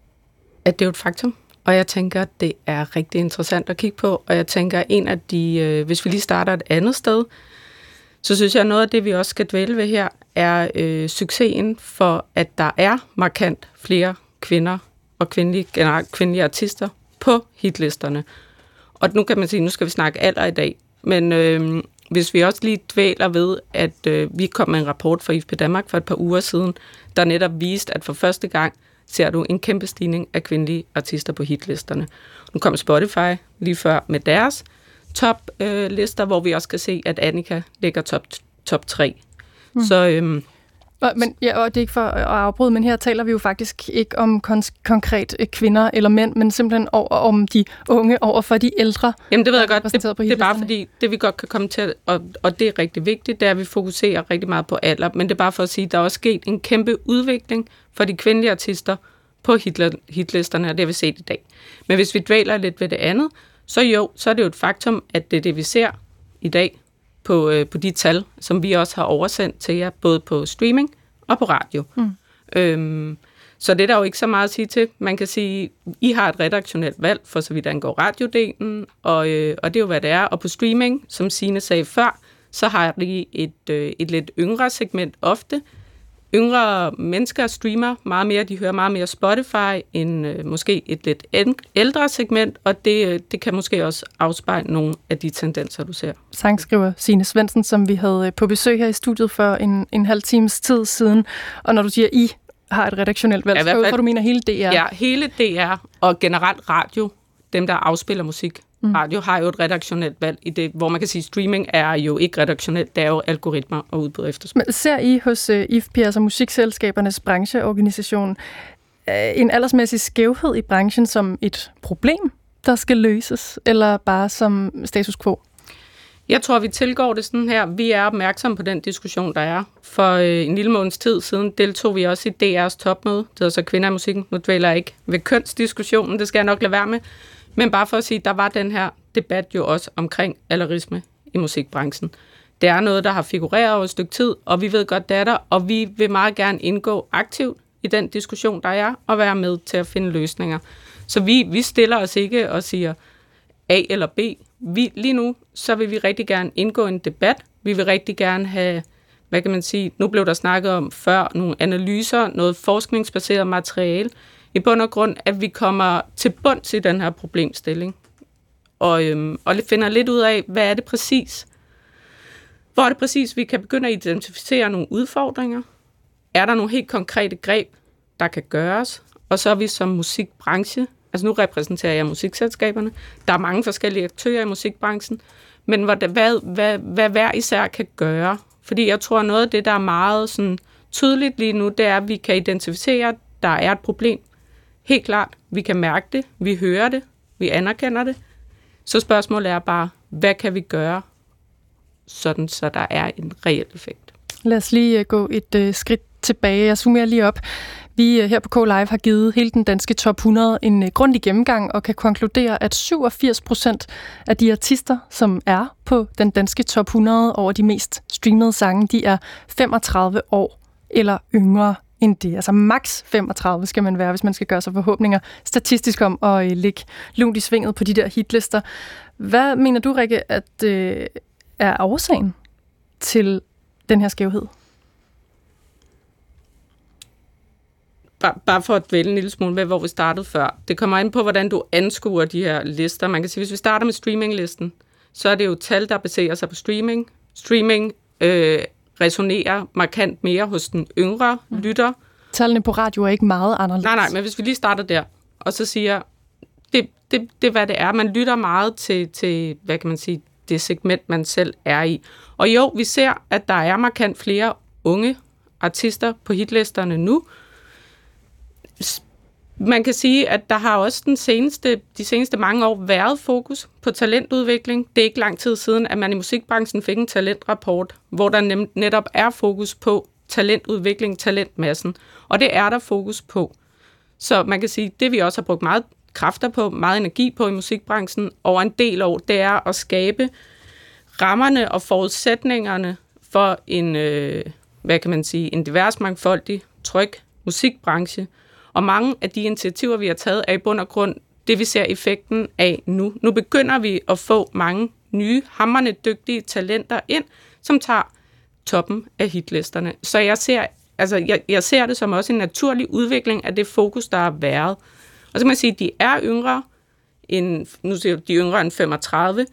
at det er et faktum, og jeg tænker, at det er rigtig interessant at kigge på, og jeg tænker, at en af de, øh, hvis vi lige starter et andet sted, så synes jeg, at noget af det, vi også skal dvæle ved her, er øh, succesen for, at der er markant flere kvinder og kvindelige, generelt kvindelige artister på hitlisterne. Og nu kan man sige, nu skal vi snakke alder i dag, men øh, hvis vi også lige dvæler ved, at øh, vi kom med en rapport fra I F P Danmark for et par uger siden, der netop viste, at for første gang ser du en kæmpe stigning af kvindelige artister på hitlisterne. Nu kom Spotify lige før med deres top-lister, øh, hvor vi også kan se, at Annika ligger top, top tre. Mm. Så, øhm, og, men, ja, og det er ikke for at afbryde, men her taler vi jo faktisk ikke om kon- konkret kvinder eller mænd, men simpelthen over, om de unge over for de ældre. Jamen det ved jeg godt, det, det er bare fordi, det vi godt kan komme til, og, og det er rigtig vigtigt, det er, at vi fokuserer rigtig meget på alder, men det er bare for at sige, at der er også sket en kæmpe udvikling for de kvindelige artister på hitler, hitlisterne, og det har vi set i dag. Men hvis vi dvæler lidt ved det andet, så jo, så er det jo et faktum, at det er det, vi ser i dag på, øh, på de tal, som vi også har oversendt til jer, både på streaming og på radio. Mm. Øhm, så det er der jo ikke så meget at sige til. Man kan sige, I har et redaktionelt valg, for så vidt angår radiodelen, og, øh, og det er jo, hvad det er. Og på streaming, som Signe sagde før, så har I et, øh, et lidt yngre segment ofte. Yngre mennesker streamer meget mere, de hører meget mere Spotify end øh, måske et lidt ældre segment, og det, det kan måske også afspejle nogle af de tendenser, du ser. Sangskriver Signe Svendsen, som vi havde på besøg her i studiet for en, en halv times tid siden. Og når du siger, I har et redaktionelt valg, ja, så for du mener hele D R? Ja, hele D R og generelt radio, dem der afspiller musik. Mm. Radio har jo et redaktionelt valg i det, hvor man kan sige, at streaming er jo ikke redaktionelt, det er jo algoritmer og udbud efterspørgsel. Men ser I hos uh, I F P I, altså musikselskabernes brancheorganisation, uh, en aldersmæssig skævhed i branchen som et problem, der skal løses, eller bare som status quo? Jeg tror, vi tilgår det sådan her. Vi er opmærksomme på den diskussion, der er. For øh, en lille måneds tid siden deltog vi også i D R's topmøde. Det hedder så Kvinder i musikken. Nu dvæler jeg ikke ved kønsdiskussionen, det skal jeg nok lade være med. Men bare for at sige, der var den her debat jo også omkring alderisme i musikbranchen. Det er noget, der har figureret over et stykke tid, og vi ved godt, det er der, og vi vil meget gerne indgå aktivt i den diskussion, der er, og være med til at finde løsninger. Så vi, vi stiller os ikke og siger A eller B. Vi, lige nu, så vil vi rigtig gerne indgå en debat. Vi vil rigtig gerne have, hvad kan man sige, nu blev der snakket om før, nogle analyser, noget forskningsbaseret materiale, i bund og grund, at vi kommer til bunds i den her problemstilling, og, øhm, og finder lidt ud af, hvad er det præcis? Hvor er det præcis, vi kan begynde at identificere nogle udfordringer? Er der nogle helt konkrete greb, der kan gøres? Og så er vi som musikbranche, altså nu repræsenterer jeg musikselskaberne, der er mange forskellige aktører i musikbranchen, men hvad, hvad, hvad, hvad hver især kan gøre? Fordi jeg tror, noget af det, der er meget sådan, tydeligt lige nu, det er, at vi kan identificere, at der er et problem. Helt klart, vi kan mærke det, vi hører det, vi anerkender det. Så spørgsmålet er bare, hvad kan vi gøre, sådan så der er en reel effekt? Lad os lige gå et uh, skridt tilbage. Jeg summerer lige op. Vi uh, her på K Live har givet hele den danske top hundrede en uh, grundig gennemgang og kan konkludere, at syvogfirs procent af de artister, som er på den danske top hundrede over de mest streamede sange, de er femogtredive år eller yngre end det. Altså maks femogtredive skal man være, hvis man skal gøre sig forhåbninger statistisk om at uh, ligge lunt i svinget på de der hitlister. Hvad mener du, Rikke, at uh, er årsagen til den her skævhed? Bare, bare for at dvæle en lille smule med, hvor vi startede før. Det kommer ind på, hvordan du anskuer de her lister. Man kan sige, hvis vi starter med streaminglisten, så er det jo tal, der baserer sig på streaming. Streaming øh, resonerer markant mere hos den yngre mm. lytter. Tallene på radio er ikke meget anderledes. Nej, nej, men hvis vi lige starter der, og så siger, det, det, det er, hvad det er. Man lytter meget til, til, hvad kan man sige, det segment, man selv er i. Og jo, vi ser, at der er markant flere unge artister på hitlisterne nu. Man kan sige, at der har også den seneste, de seneste mange år været fokus på talentudvikling. Det er ikke lang tid siden, at man i musikbranchen fik en talentrapport, hvor der nem, netop er fokus på talentudvikling, talentmassen. Og det er der fokus på. Så man kan sige, at det vi også har brugt meget kræfter på, meget energi på i musikbranchen over en del år, det er at skabe rammerne og forudsætningerne for en, øh, hvad kan man sige, en divers, mangfoldig, tryg musikbranche. Og mange af de initiativer, vi har taget, er i bund og grund det, vi ser effekten af nu. Nu begynder vi at få mange nye, hamrende dygtige talenter ind, som tager toppen af hitlisterne. Så jeg ser, altså jeg, jeg ser det som også en naturlig udvikling af det fokus, der har været. Og så kan man sige, at de er yngre end, nu siger jeg, de yngre end femogtredive.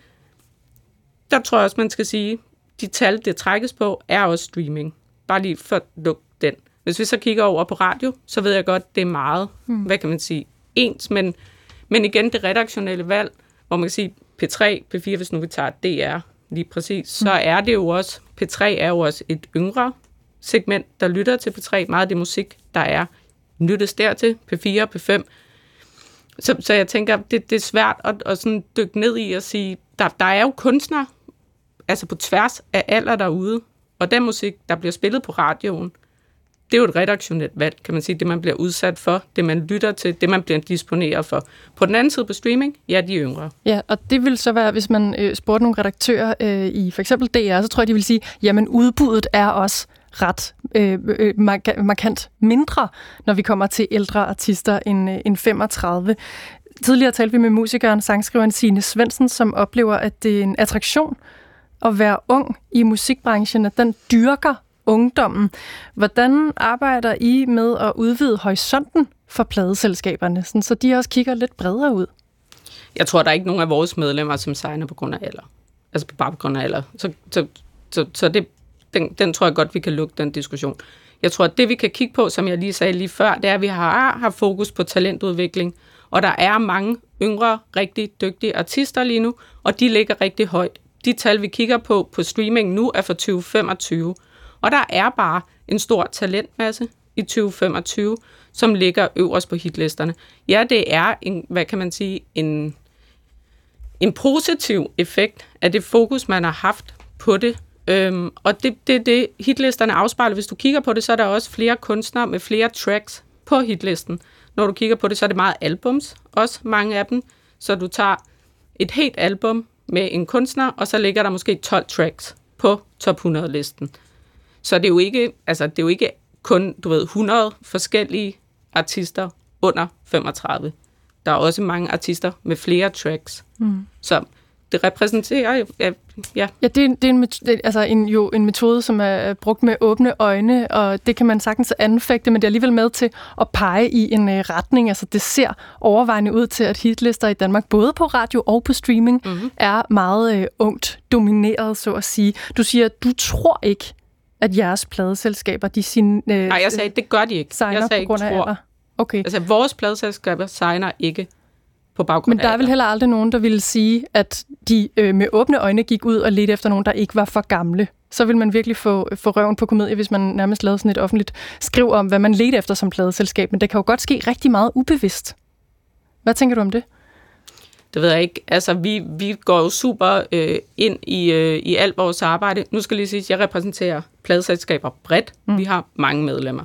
Der tror jeg også, man skal sige, de tal, det trækkes på, er også streaming. Bare lige for at lukke den. Hvis vi så kigger over på radio, så ved jeg godt, det er meget, hmm. hvad kan man sige, ens. Men, men igen, det redaktionelle valg, hvor man kan sige P tre, P fire, hvis nu vi tager D R lige præcis, så er det jo også, P tre er jo også et yngre segment, der lytter til P tre. Meget af det musik, der er, lyttes dertil, P fire, P fem. Så, så jeg tænker, det, det er svært at, at sådan dykke ned i og sige, der, der er jo kunstnere, altså på tværs af alder derude, og den musik, der bliver spillet på radioen, det er jo et redaktionelt valg, kan man sige, det man bliver udsat for, det man lytter til, det man bliver disponeret for. På den anden side på streaming, ja, de er yngre. Ja, og det vil så være, hvis man øh, spurgte nogle redaktører øh, i for eksempel D R, så tror jeg, de vil sige, jamen udbuddet er også ret øh, øh, markant mindre, når vi kommer til ældre artister end, øh, end femogtredive. Tidligere talte vi med musikeren, sangskriveren Signe Svendsen, som oplever, at det er en attraktion at være ung i musikbranchen, at den dyrker ungdommen. Hvordan arbejder I med at udvide horisonten for pladeselskaberne, sådan, så de også kigger lidt bredere ud? Jeg tror, der er ikke nogen af vores medlemmer, som signer på grund af alder. Altså bare på grund af alder. Så, så, så, så det, den, den tror jeg godt, vi kan lukke, den diskussion. Jeg tror, at det vi kan kigge på, som jeg lige sagde lige før, det er, at vi har, har fokus på talentudvikling, og der er mange yngre, rigtig dygtige artister lige nu, og de ligger rigtig højt. De tal, vi kigger på på streaming nu, er for tyve femogtyve. Og der er bare en stor talentmasse i tyve femogtyve, som ligger øverst på hitlisterne. Ja, det er en, hvad kan man sige, en, en positiv effekt af det fokus, man har haft på det. Øhm, og det er det, det, hitlisterne afspejler. Hvis du kigger på det, så er der også flere kunstnere med flere tracks på hitlisten. Når du kigger på det, så er det meget albums, også mange af dem. Så du tager et helt album med en kunstner, og så ligger der måske tolv tracks på top hundrede-listen. Så det er jo ikke, altså det er jo ikke kun, du ved, hundrede forskellige artister under femogtredive. Der er også mange artister med flere tracks. Mm. Så det repræsenterer jo, ja. Ja, ja det, er, det er en, det, altså en, jo en metode, som er brugt med åbne øjne, og det kan man sagtens anfægte, men det er alligevel med til at pege i en uh, retning. Altså det ser overvejende ud til, at hitlister i Danmark, både på radio og på streaming, mm-hmm. er meget uh, ungt domineret, så at sige. Du siger, at du tror ikke, at jeres pladeselskaber, de sin... Øh, Nej, jeg sagde, det gør de ikke. Signer jeg sagde, på grund af alder. Okay. Altså, vores pladeselskaber signer ikke på baggrund af Men der er vel heller aldrig nogen, der ville sige, at de øh, med åbne øjne gik ud og ledte efter nogen, der ikke var for gamle. Så vil man virkelig få, få røven på komedie, hvis man nærmest lavede sådan et offentligt skriv om, hvad man ledte efter som pladeselskab. Men det kan jo godt ske rigtig meget ubevidst. Hvad tænker du om det? Det ved jeg ikke. Altså, vi, vi går jo super øh, ind i, øh, i alt vores arbejde. Nu skal jeg lige sige, at jeg repræsenterer pladeselskaber bredt. Mm. Vi har mange medlemmer.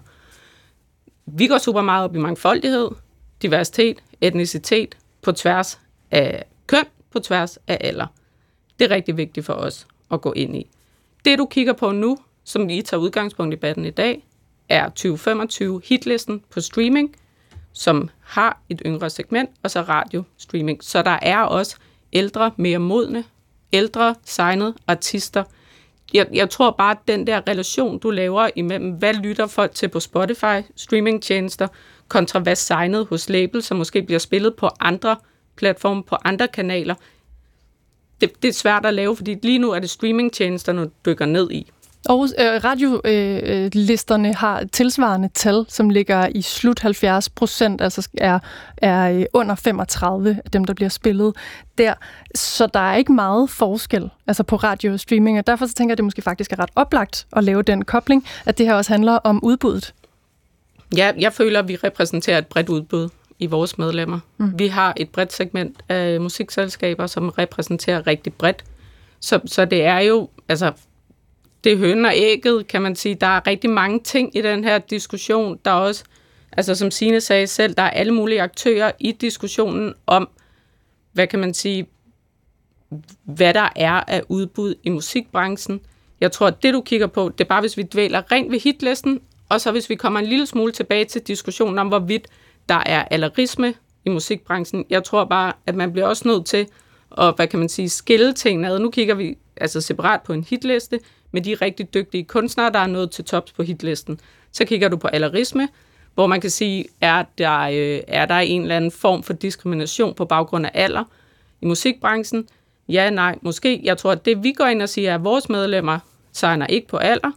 Vi går super meget op i mangfoldighed, diversitet, etnicitet, på tværs af køn, på tværs af alder. Det er rigtig vigtigt for os at gå ind i. Det, du kigger på nu, som vi tager udgangspunkt i debatten i dag, er tyve femogtyve hitlisten på streaming, som har et yngre segment, og så radio-streaming. Så der er også ældre, mere modne, ældre, signede artister. Jeg, jeg tror bare, at den der relation, du laver imellem, hvad lytter folk til på Spotify, streamingtjenester, kontra hvad signet hos label, som måske bliver spillet på andre platforme, på andre kanaler, det, det er svært at lave, fordi lige nu er det streamingtjenester, du dykker ned i. Og øh, radiolisterne øh, har tilsvarende tal, som ligger i slut halvfjerds procent, altså er, er under femogtredive af dem, der bliver spillet der. Så der er ikke meget forskel altså på radio og streaming, og derfor så tænker jeg, at det måske faktisk er ret oplagt at lave den kobling, at det her også handler om udbuddet. Ja, jeg føler, at vi repræsenterer et bredt udbud i vores medlemmer. Mm. Vi har et bredt segment af musikselskaber, som repræsenterer rigtig bredt. Så, så det er jo, altså, det er hønen og ægget, kan man sige. Der er rigtig mange ting i den her diskussion. Der er også, altså som Signe sagde selv, der er alle mulige aktører i diskussionen om, hvad kan man sige, hvad der er af udbud i musikbranchen. Jeg tror, at det du kigger på, det er bare, hvis vi dvæler rent ved hitlisten, og så hvis vi kommer en lille smule tilbage til diskussionen om, hvorvidt der er alderisme i musikbranchen. Jeg tror bare, at man bliver også nødt til at, hvad kan man sige, skille tingene ad. Nu kigger vi altså separat på en hitliste med de rigtig dygtige kunstnere, der er nået til tops på hitlisten. Så kigger du på alderisme, hvor man kan sige, er der, øh, er der en eller anden form for diskrimination på baggrund af alder i musikbranchen? Ja, nej, måske. Jeg tror, at det vi går ind og siger, er, at vores medlemmer signer ikke på alder.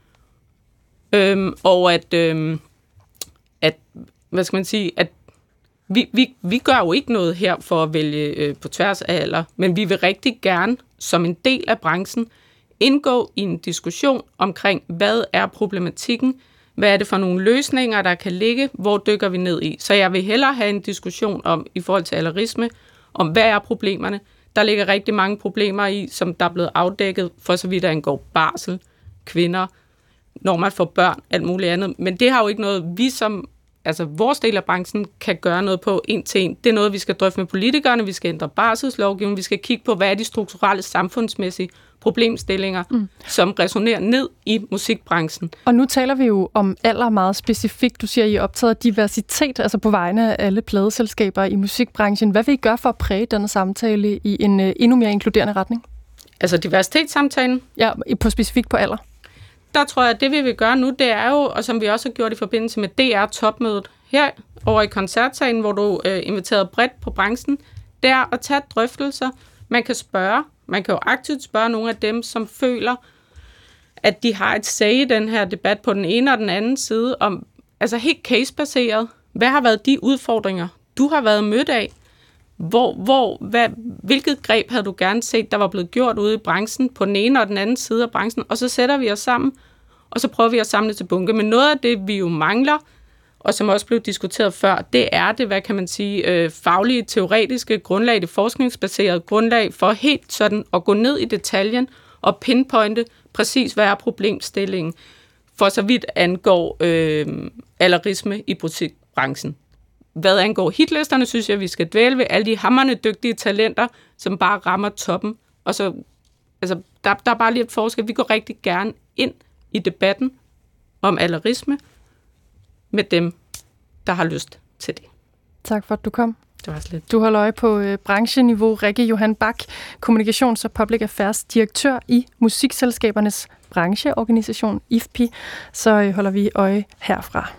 Øhm, og at, øhm, at, hvad skal man sige, at vi, vi, vi gør jo ikke noget her for at vælge øh, på tværs af alder, men vi vil rigtig gerne, som en del af branchen, indgå i en diskussion omkring, hvad er problematikken, hvad er det for nogle løsninger, der kan ligge, hvor dykker vi ned i. Så jeg vil hellere have en diskussion om, i forhold til alderisme, om hvad er problemerne. Der ligger rigtig mange problemer i, som der er blevet afdækket, for så vidt angår barsel, kvinder, når man får børn, alt muligt andet. Men det har jo ikke noget, vi som, altså vores del af branchen, kan gøre noget på en til en. Det er noget, vi skal drøfte med politikerne, vi skal ændre barselslovgivning, vi skal kigge på, hvad er de strukturelle samfundsmæssige problemstillinger, mm. som resonerer ned i musikbranchen. Og nu taler vi jo om alder meget specifikt. Du siger, I er optaget af diversitet, altså på vegne af alle pladeselskaber i musikbranchen. Hvad vil I gøre for at præge denne samtale i en uh, endnu mere inkluderende retning? Altså diversitetssamtalen? Ja, på specifikt på alder. Der tror jeg, at det vi vil gøre nu, det er jo, og som vi også har gjort i forbindelse med D R-topmødet her over i koncertsalen, hvor du øh, inviterede bredt på branchen, det er at tage drøftelser. Man kan spørge, man kan jo aktivt spørge nogle af dem, som føler, at de har et sag i den her debat på den ene og den anden side, om, altså helt casebaseret, hvad har været de udfordringer, du har været mødt af? Hvor, hvor, hvad, hvilket greb havde du gerne set, der var blevet gjort ude i branchen, på den ene og den anden side af branchen, og så sætter vi os sammen, og så prøver vi at samle til bunke. Men noget af det, vi jo mangler, og som også blev diskuteret før, det er det, hvad kan man sige, øh, faglige, teoretiske grundlag, det forskningsbaserede grundlag, for helt sådan at gå ned i detaljen og pinpointe præcis, hvad er problemstillingen, for så vidt angår øh, alderisme i musikbranchen. Hvad angår hitlisterne, synes jeg, vi skal dvæle ved alle de hamrende dygtige talenter, som bare rammer toppen. Og så, altså, der, der er bare lige et forskel. Vi går rigtig gerne ind i debatten om alderisme med dem, der har lyst til det. Tak for, at du kom. Det var slet. Du holder øje på øh, brancheniveau. Rikke Johan Bak, kommunikations- og public affairs direktør i musikselskabernes brancheorganisation I F P I. Så øh, holder vi øje herfra.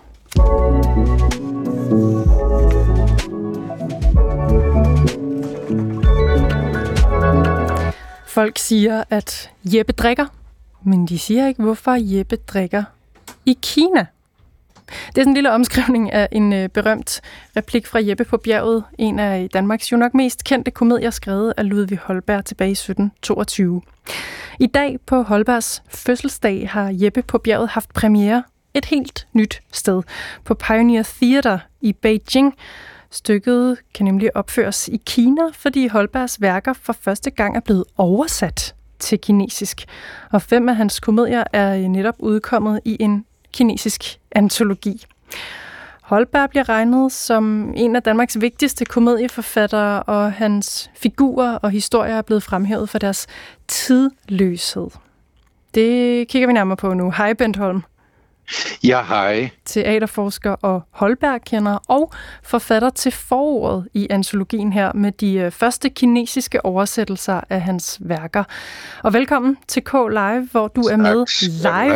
Folk siger, at Jeppe drikker, men de siger ikke, hvorfor Jeppe drikker i Kina. Det er sådan en lille omskrivning af en øh, berømt replik fra Jeppe på bjerget, en af Danmarks jo nok mest kendte komedier, skrevet af Ludvig Holberg tilbage i sytten toogtyve. I dag på Holbergs fødselsdag har Jeppe på bjerget haft premiere et helt nyt sted, på Pioneer Theater i Beijing. Stykket kan nemlig opføres i Kina, fordi Holbergs værker for første gang er blevet oversat til kinesisk. Og fem af hans komedier er netop udkommet i en kinesisk antologi. Holberg bliver regnet som en af Danmarks vigtigste komedieforfattere, og hans figurer og historier er blevet fremhævet for deres tidløshed. Det kigger vi nærmere på nu. Hej Bent Holm. Ja, hej. Teaterforsker og Holberg-kender og forfatter til forordet i antologien her med de første kinesiske oversættelser af hans værker. Og velkommen til K Live, hvor du tak, er med live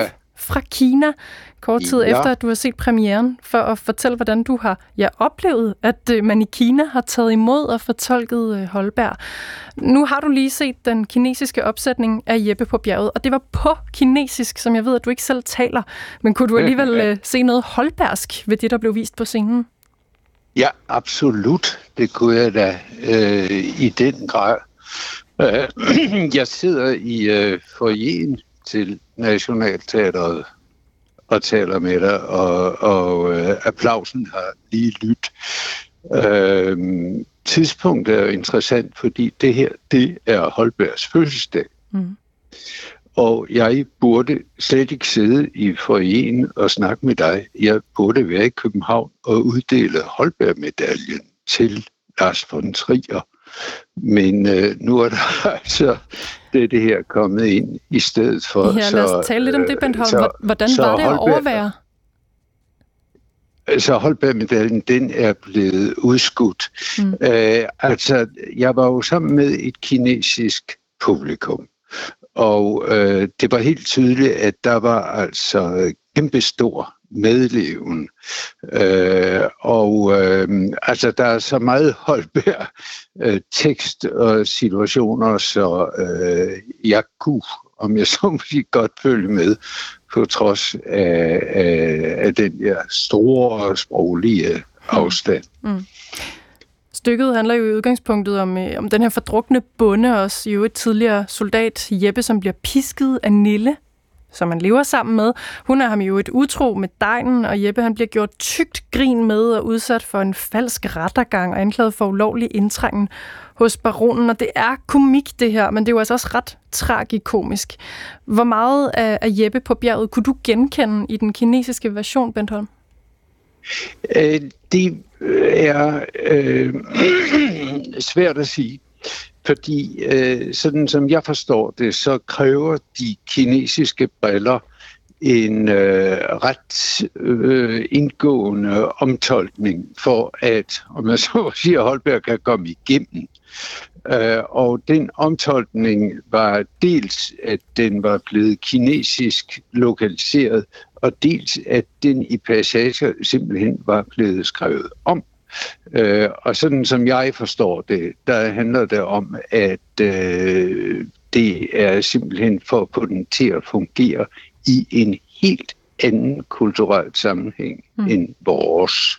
fra Kina, kort tid ja. efter, at du har set premieren, for at fortælle, hvordan du har ja, oplevet, at man i Kina har taget imod og fortolket Holberg. Nu har du lige set den kinesiske opsætning af Jeppe på bjerget, og det var på kinesisk, som jeg ved, at du ikke selv taler. Men kunne du alligevel se noget holbergsk ved det, der blev vist på scenen? Ja, absolut. Det kunne jeg da øh, i den grad. Øh, jeg sidder i øh, foyeren til Nationalteatret og taler med dig, og, og øh, applausen har lige lyttet. Øh, tidspunktet er jo interessant, fordi det her, det er Holbergs fødselsdag. Mm. Og jeg burde slet ikke sidde i foyeren og snakke med dig. Jeg burde være i København og uddele Holberg-medaljen til Lars von Trier. Men øh, nu er der altså det, det her kommet ind i stedet for. Ja, lad os tale lidt om det, Bent Holm. Så, Hvordan så var det at overvære? Så Holberg-medaljen, den er blevet udskudt. Mm. Øh, altså, jeg var jo sammen med et kinesisk publikum. Og øh, det var helt tydeligt, at der var altså kæmpestor medleven. Øh, og øh, altså, der er så meget Holberg øh, tekst og situationer, så øh, jeg kunne, om jeg så må sige, godt følge med, på trods af, af, af den her store sproglige afstand. Mm. Mm. Stykket handler jo i udgangspunktet om, øh, om den her fordrukne bonde, også jo et tidligere soldat, Jeppe, som bliver pisket af Nille, som han lever sammen med. Hun er ham jo et utro med degnen, og Jeppe han bliver gjort tykt grin med og udsat for en falsk rettergang og anklaget for ulovlig indtrængen hos baronen. Og det er komik, det her, men det er jo altså også ret tragikomisk. Hvor meget af, af Jeppe på bjerget kunne du genkende i den kinesiske version, Bent Holm? Øh, det er øh, svært at sige, fordi øh, sådan som jeg forstår det, så kræver de kinesiske briller en øh, ret øh, indgående omtolkning for at, om jeg så siger, Holberg kan komme igennem. Uh, og den omtolkning var dels, at den var blevet kinesisk lokaliseret, og dels, at den i passager simpelthen var blevet skrevet om. Uh, og sådan som jeg forstår det, der handler det om, at uh, det er simpelthen for at få den til at fungere i en helt anden kulturel sammenhæng mm. end vores.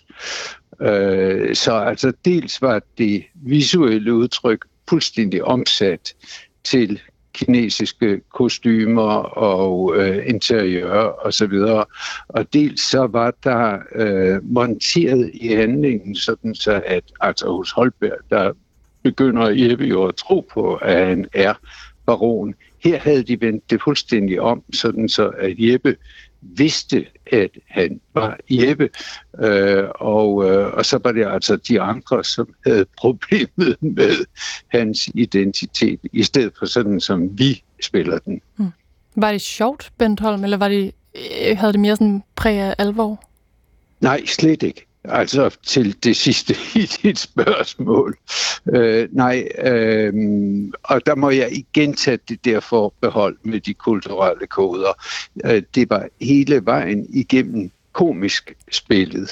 Uh, så altså dels var det visuelle udtryk fuldstændig omsat til kinesiske kostymer og øh, interiører og så videre. Og dels så var der øh, monteret i handlingen, sådan så at altså hos Holberg, der begynder Jeppe jo at tro på, at han er baron. Her havde de vendt det fuldstændig om, sådan så at Jeppe vidste, at han var Jeppe, øh, og, øh, og så var det altså de andre, som havde problemet med hans identitet, i stedet for sådan, som vi spiller den. Hmm. Var det sjovt, Bent Holm, eller var det, havde det mere sådan præg af alvor? Nej, slet ikke. Altså til det sidste i dit spørgsmål. Øh, nej, øh, og der må jeg igen tage det der forbehold med de kulturelle koder. Øh, det var hele vejen igennem komisk spillet.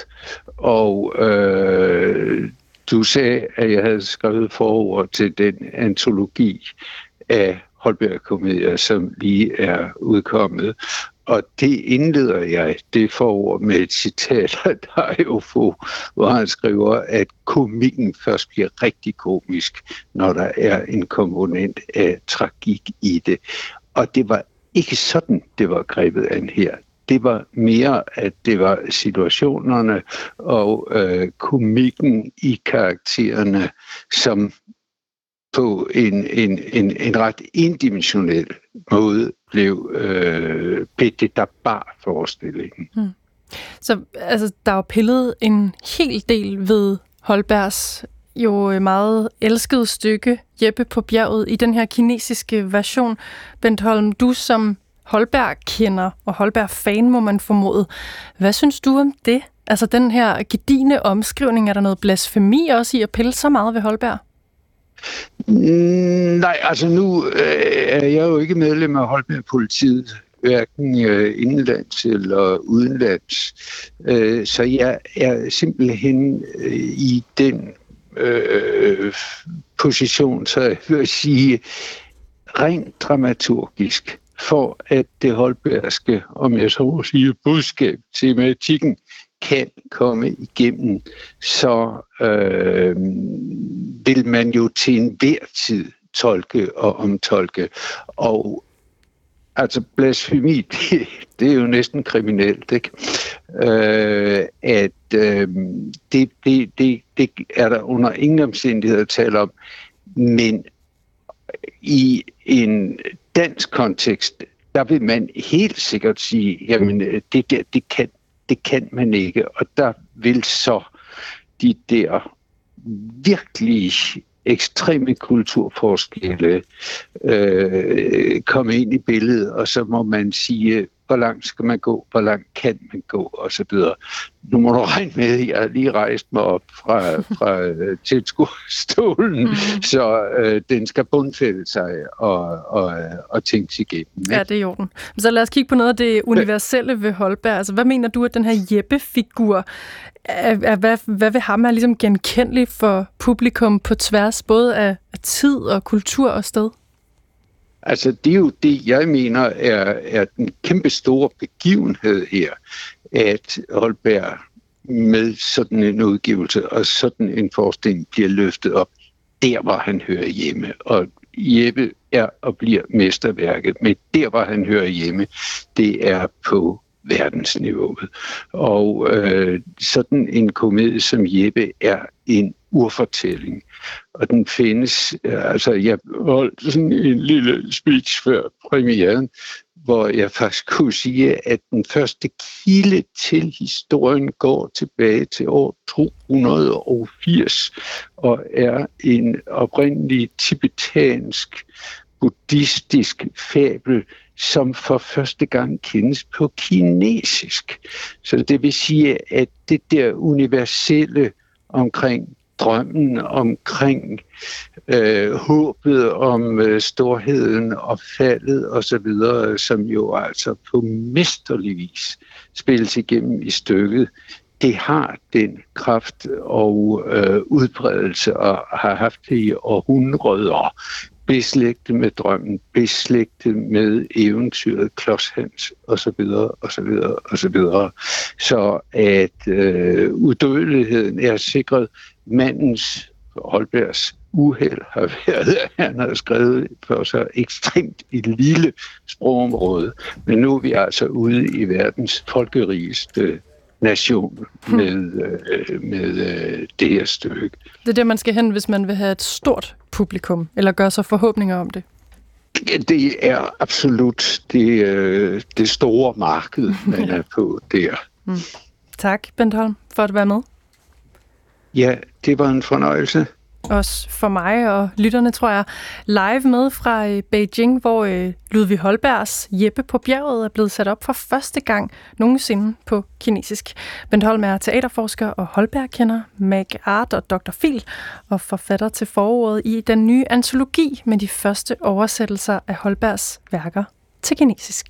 Og øh, du sagde, at jeg havde skrevet forord til den antologi af Holberg-komedier, som lige er udkommet. Og det indleder jeg, det forord med et citat af Dajofo, hvor han skriver, at komikken først bliver rigtig komisk, når der er en komponent af tragik i det. Og det var ikke sådan, det var grebet an her. Det var mere, at det var situationerne og øh, komikken i karaktererne, som på en, en, en, en ret indimensionel måde blev øh, det, der bar forestillingen. Hmm. Så altså, der var pillet en hel del ved Holbergs jo meget elskede stykke, Jeppe på bjerget, i den her kinesiske version. Bent Holm, du som Holberg-kender og Holberg-fan, må man formode. Hvad synes du om det? Altså den her gedigne omskrivning, er der noget blasfemi også i at pille så meget ved Holberg? Nej, altså nu øh, er jeg jo ikke medlem af Holberg-politiet, hverken indenlands eller udenlands. Så jeg er simpelthen i den øh, position, så jeg vil sige, rent dramaturgisk, for at det Holbergske, om jeg så må sige, budskab, tematikken, kan komme igennem, så øh, vil man jo til enhver tid tolke og omtolke. Og altså blasfemi, det, det er jo næsten kriminelt, ikke? Øh, at øh, det, det, det, det er der under ingen omstændigheder at tale om, men i en dansk kontekst, der vil man helt sikkert sige, jamen det der, det kan, det kan man ikke, og der vil så de der virkelig ekstreme kulturforskelle øh, komme ind i billedet, og så må man sige, hvor langt skal man gå, hvor langt kan man gå, og så videre. Nu må du regne med, at jeg har lige rejst mig op fra, fra tilskuerstolen, mm. så øh, den skal bundfælde sig og, og, og tænkes igennem. Ikke? Ja, det er i orden. Så lad os kigge på noget af det universelle ved Holberg. Altså, hvad mener du, at den her Jeppe-figur, er, er, hvad, hvad ved ham er ligesom genkendelig for publikum på tværs både af, af tid og kultur og sted? Altså, det er jo det, jeg mener, er, er den kæmpe store begivenhed her, at Holberg med sådan en udgivelse og sådan en forestilling bliver løftet op der, hvor han hører hjemme. Og Jeppe er og bliver mesterværket, men der, hvor han hører hjemme, det er på verdensniveauet. Og øh, sådan en komedie som Jeppe er en urfortælling. Og den findes, altså jeg holdt sådan en lille speech før premieren, hvor jeg faktisk kunne sige, at den første kilde til historien går tilbage til år to hundrede og firs og er en oprindelig tibetansk, buddhistisk fabel, som for første gang kendes på kinesisk. Så det vil sige, at det der universelle omkring drømmen, omkring øh, håbet om øh, storheden og faldet og så videre, som jo altså på mesterlig vis spilles igennem i stykket, det har den kraft og øh, udbredelse og har haft det i århundreder, beslægtet med drømmen, beslægtet med eventyret, Klods Hans og så videre og så videre og så videre, så at øh, udødeligheden er sikret. Mandens, Holbergs uheld har været, at han har skrevet for så ekstremt et lille sprogområde, men nu er vi altså ude i verdens folkerigeste nation med, øh, med øh, det her stykke. Det er det, man skal hen, hvis man vil have et stort publikum, eller gøre sig forhåbninger om det? Det er absolut det, øh, det store marked, man er på der. Mm. Tak, Bent Holm, for at være med. Ja, det var en fornøjelse. Også for mig og lytterne, tror jeg. Live med fra Beijing, hvor Ludvig Holbergs Jeppe på bjerget er blevet sat op for første gang nogensinde på kinesisk. Bent Holm er teaterforsker og Holberg-kender, Mag-Art og doktor Phil, og forfatter til forordet i den nye antologi med de første oversættelser af Holbergs værker til kinesisk.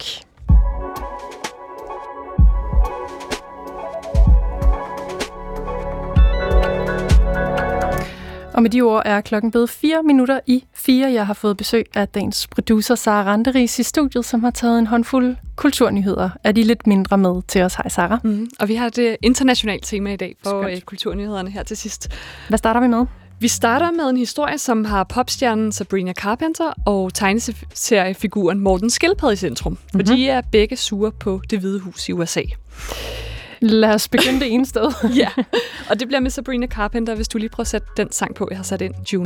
Og med de ord er klokken blevet fire minutter i fire. Jeg har fået besøg af dagens producer, Sara Randeris, i studiet, som har taget en håndfuld kulturnyheder. Er de lidt mindre med til os? Hej, Sara. Mm, og vi har et internationalt tema i dag for uh, kulturnyhederne her til sidst. Hvad starter vi med? Vi starter med en historie, som har popstjernen Sabrina Carpenter og tegneseriefiguren Morten Skildpadde i centrum. Mm-hmm. For de er begge sure på Det Hvide Hus i U S A. Lad os begynde det ene sted. Ja, og det bliver med Sabrina Carpenter, hvis du lige prøver at sætte den sang på, jeg har sat ind, Juno.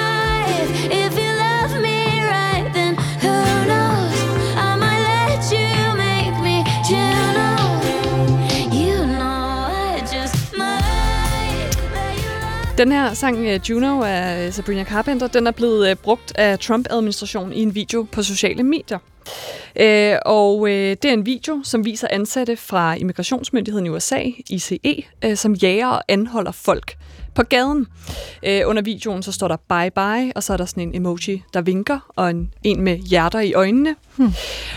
Den her sang, Juno af Sabrina Carpenter, den er blevet brugt af Trump-administrationen i en video på sociale medier. Øh, og øh, det er en video, som viser ansatte fra immigrationsmyndigheden i U S A, I C E, øh, som jager og anholder folk på gaden. Øh, under videoen så står der bye bye, og så er der sådan en emoji, der vinker, og en, en med hjerter i øjnene. Hmm.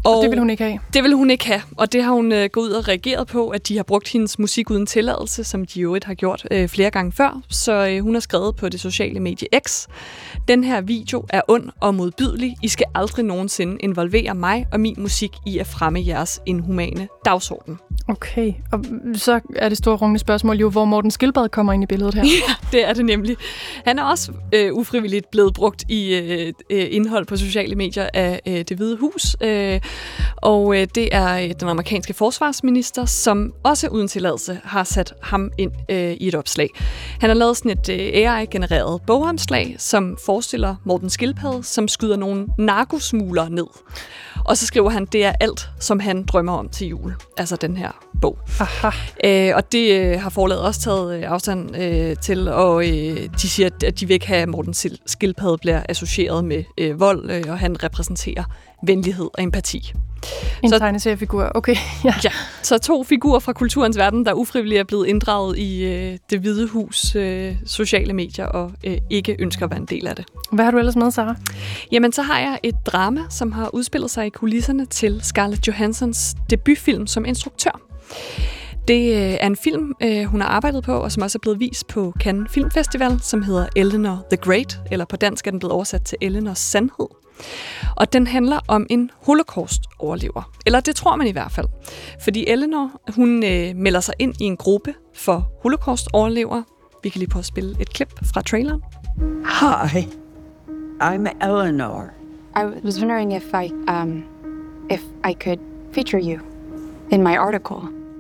Og, og det vil hun ikke have? Det vil hun ikke have, og det har hun øh, gået ud og reageret på, at de har brugt hendes musik uden tilladelse, som de jo ikke har gjort øh, flere gange før. Så øh, hun har skrevet på det sociale medie X: den her video er ond og modbydelig. I skal aldrig nogensinde involvere mig og min musik i at fremme jeres inhumane dagsorden. Okay, og så er det store rungende spørgsmål jo, hvor Morten Skilbred kommer ind i billedet her. Ja, det er det nemlig. Han er også øh, ufrivilligt blevet brugt i øh, indhold på sociale medier af øh, Det Hvide Hus, øh, og øh, det er øh, den amerikanske forsvarsminister, som også uden tilladelse har sat ham ind øh, i et opslag. Han har lavet sådan et øh, A I-genereret bogomslag, som forestiller Morten Skilbred, som skyder nogle narkosmugler ned. Og så skriver han, det er alt, som han drømmer om til jul. Altså den her bog. Aha. Øh, og det øh, har forlaget også taget øh, afstand øh, til, og øh, de siger, at de vil ikke have, at Morten Skilbred bliver associeret med øh, vold, øh, og han repræsenterer venlighed og empati. En så, tegneseriefigur, okay. Ja. ja, så to figurer fra kulturens verden, der ufrivilligt er blevet inddraget i øh, Det Hvide Hus øh, sociale medier, og øh, ikke ønsker at være en del af det. Hvad har du ellers med, Sarah? Jamen, så har jeg et drama, som har udspillet sig i kulisserne til Scarlett Johanssons debutfilm som instruktør. Det er en film, hun har arbejdet på, og som også er blevet vist på Cannes Filmfestival, som hedder Eleanor the Great, eller på dansk er den blevet oversat til Eleanors Sandhed. Og den handler om en holocaust-overlever. Eller det tror man i hvert fald. Fordi Eleanor, hun øh, melder sig ind i en gruppe for holocaust-overlevere. Vi kan lige prøve at spille et klip fra traileren. Hi, I'm Eleanor. I was wondering if I, um, if I could feature you in my article.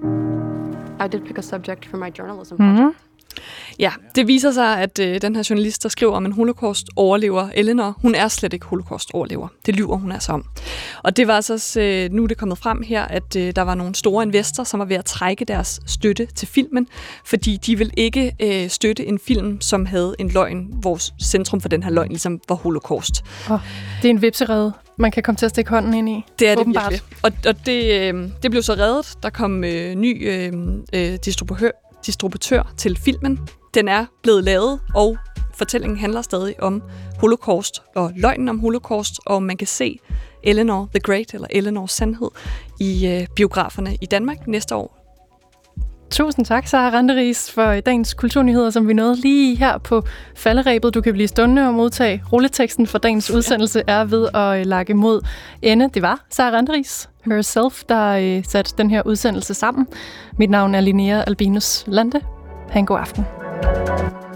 I did pick a subject for my journalism project. Mm-hmm. Ja, det viser sig, at øh, den her journalist, der skriver om en holocaust-overlever, Eleanor, hun er slet ikke holocaust-overlever. Det lyver hun altså om. Og det var altså, øh, nu er det kommet frem her, at øh, der var nogle store investorer, som var ved at trække deres støtte til filmen, fordi de vil ikke øh, støtte en film, som havde en løgn, hvor centrum for den her løgn ligesom var holocaust. Oh, det er en vipserede, man kan komme til at stikke hånden ind i. Det er det virkelig. Og, og det, øh, det blev så reddet. Der kom øh, ny øh, øh, distributør distributør til filmen. Den er blevet lavet, og fortællingen handler stadig om holocaust og løgnen om holocaust, og man kan se Eleanor the Great, eller Eleanors Sandhed, i øh, biograferne i Danmark næste år. Tusind tak, Sarah Randeris, for dagens kulturnyheder, som vi nåede lige her på falderebet. Du kan blive stående og modtage. Rulleteksten for dagens udsendelse er ved at lakke mod ende. Det var Sarah Randeris, herself, der øh, satte den her udsendelse sammen. Mit navn er Linnea Albinus Lande. Ha' en god aften.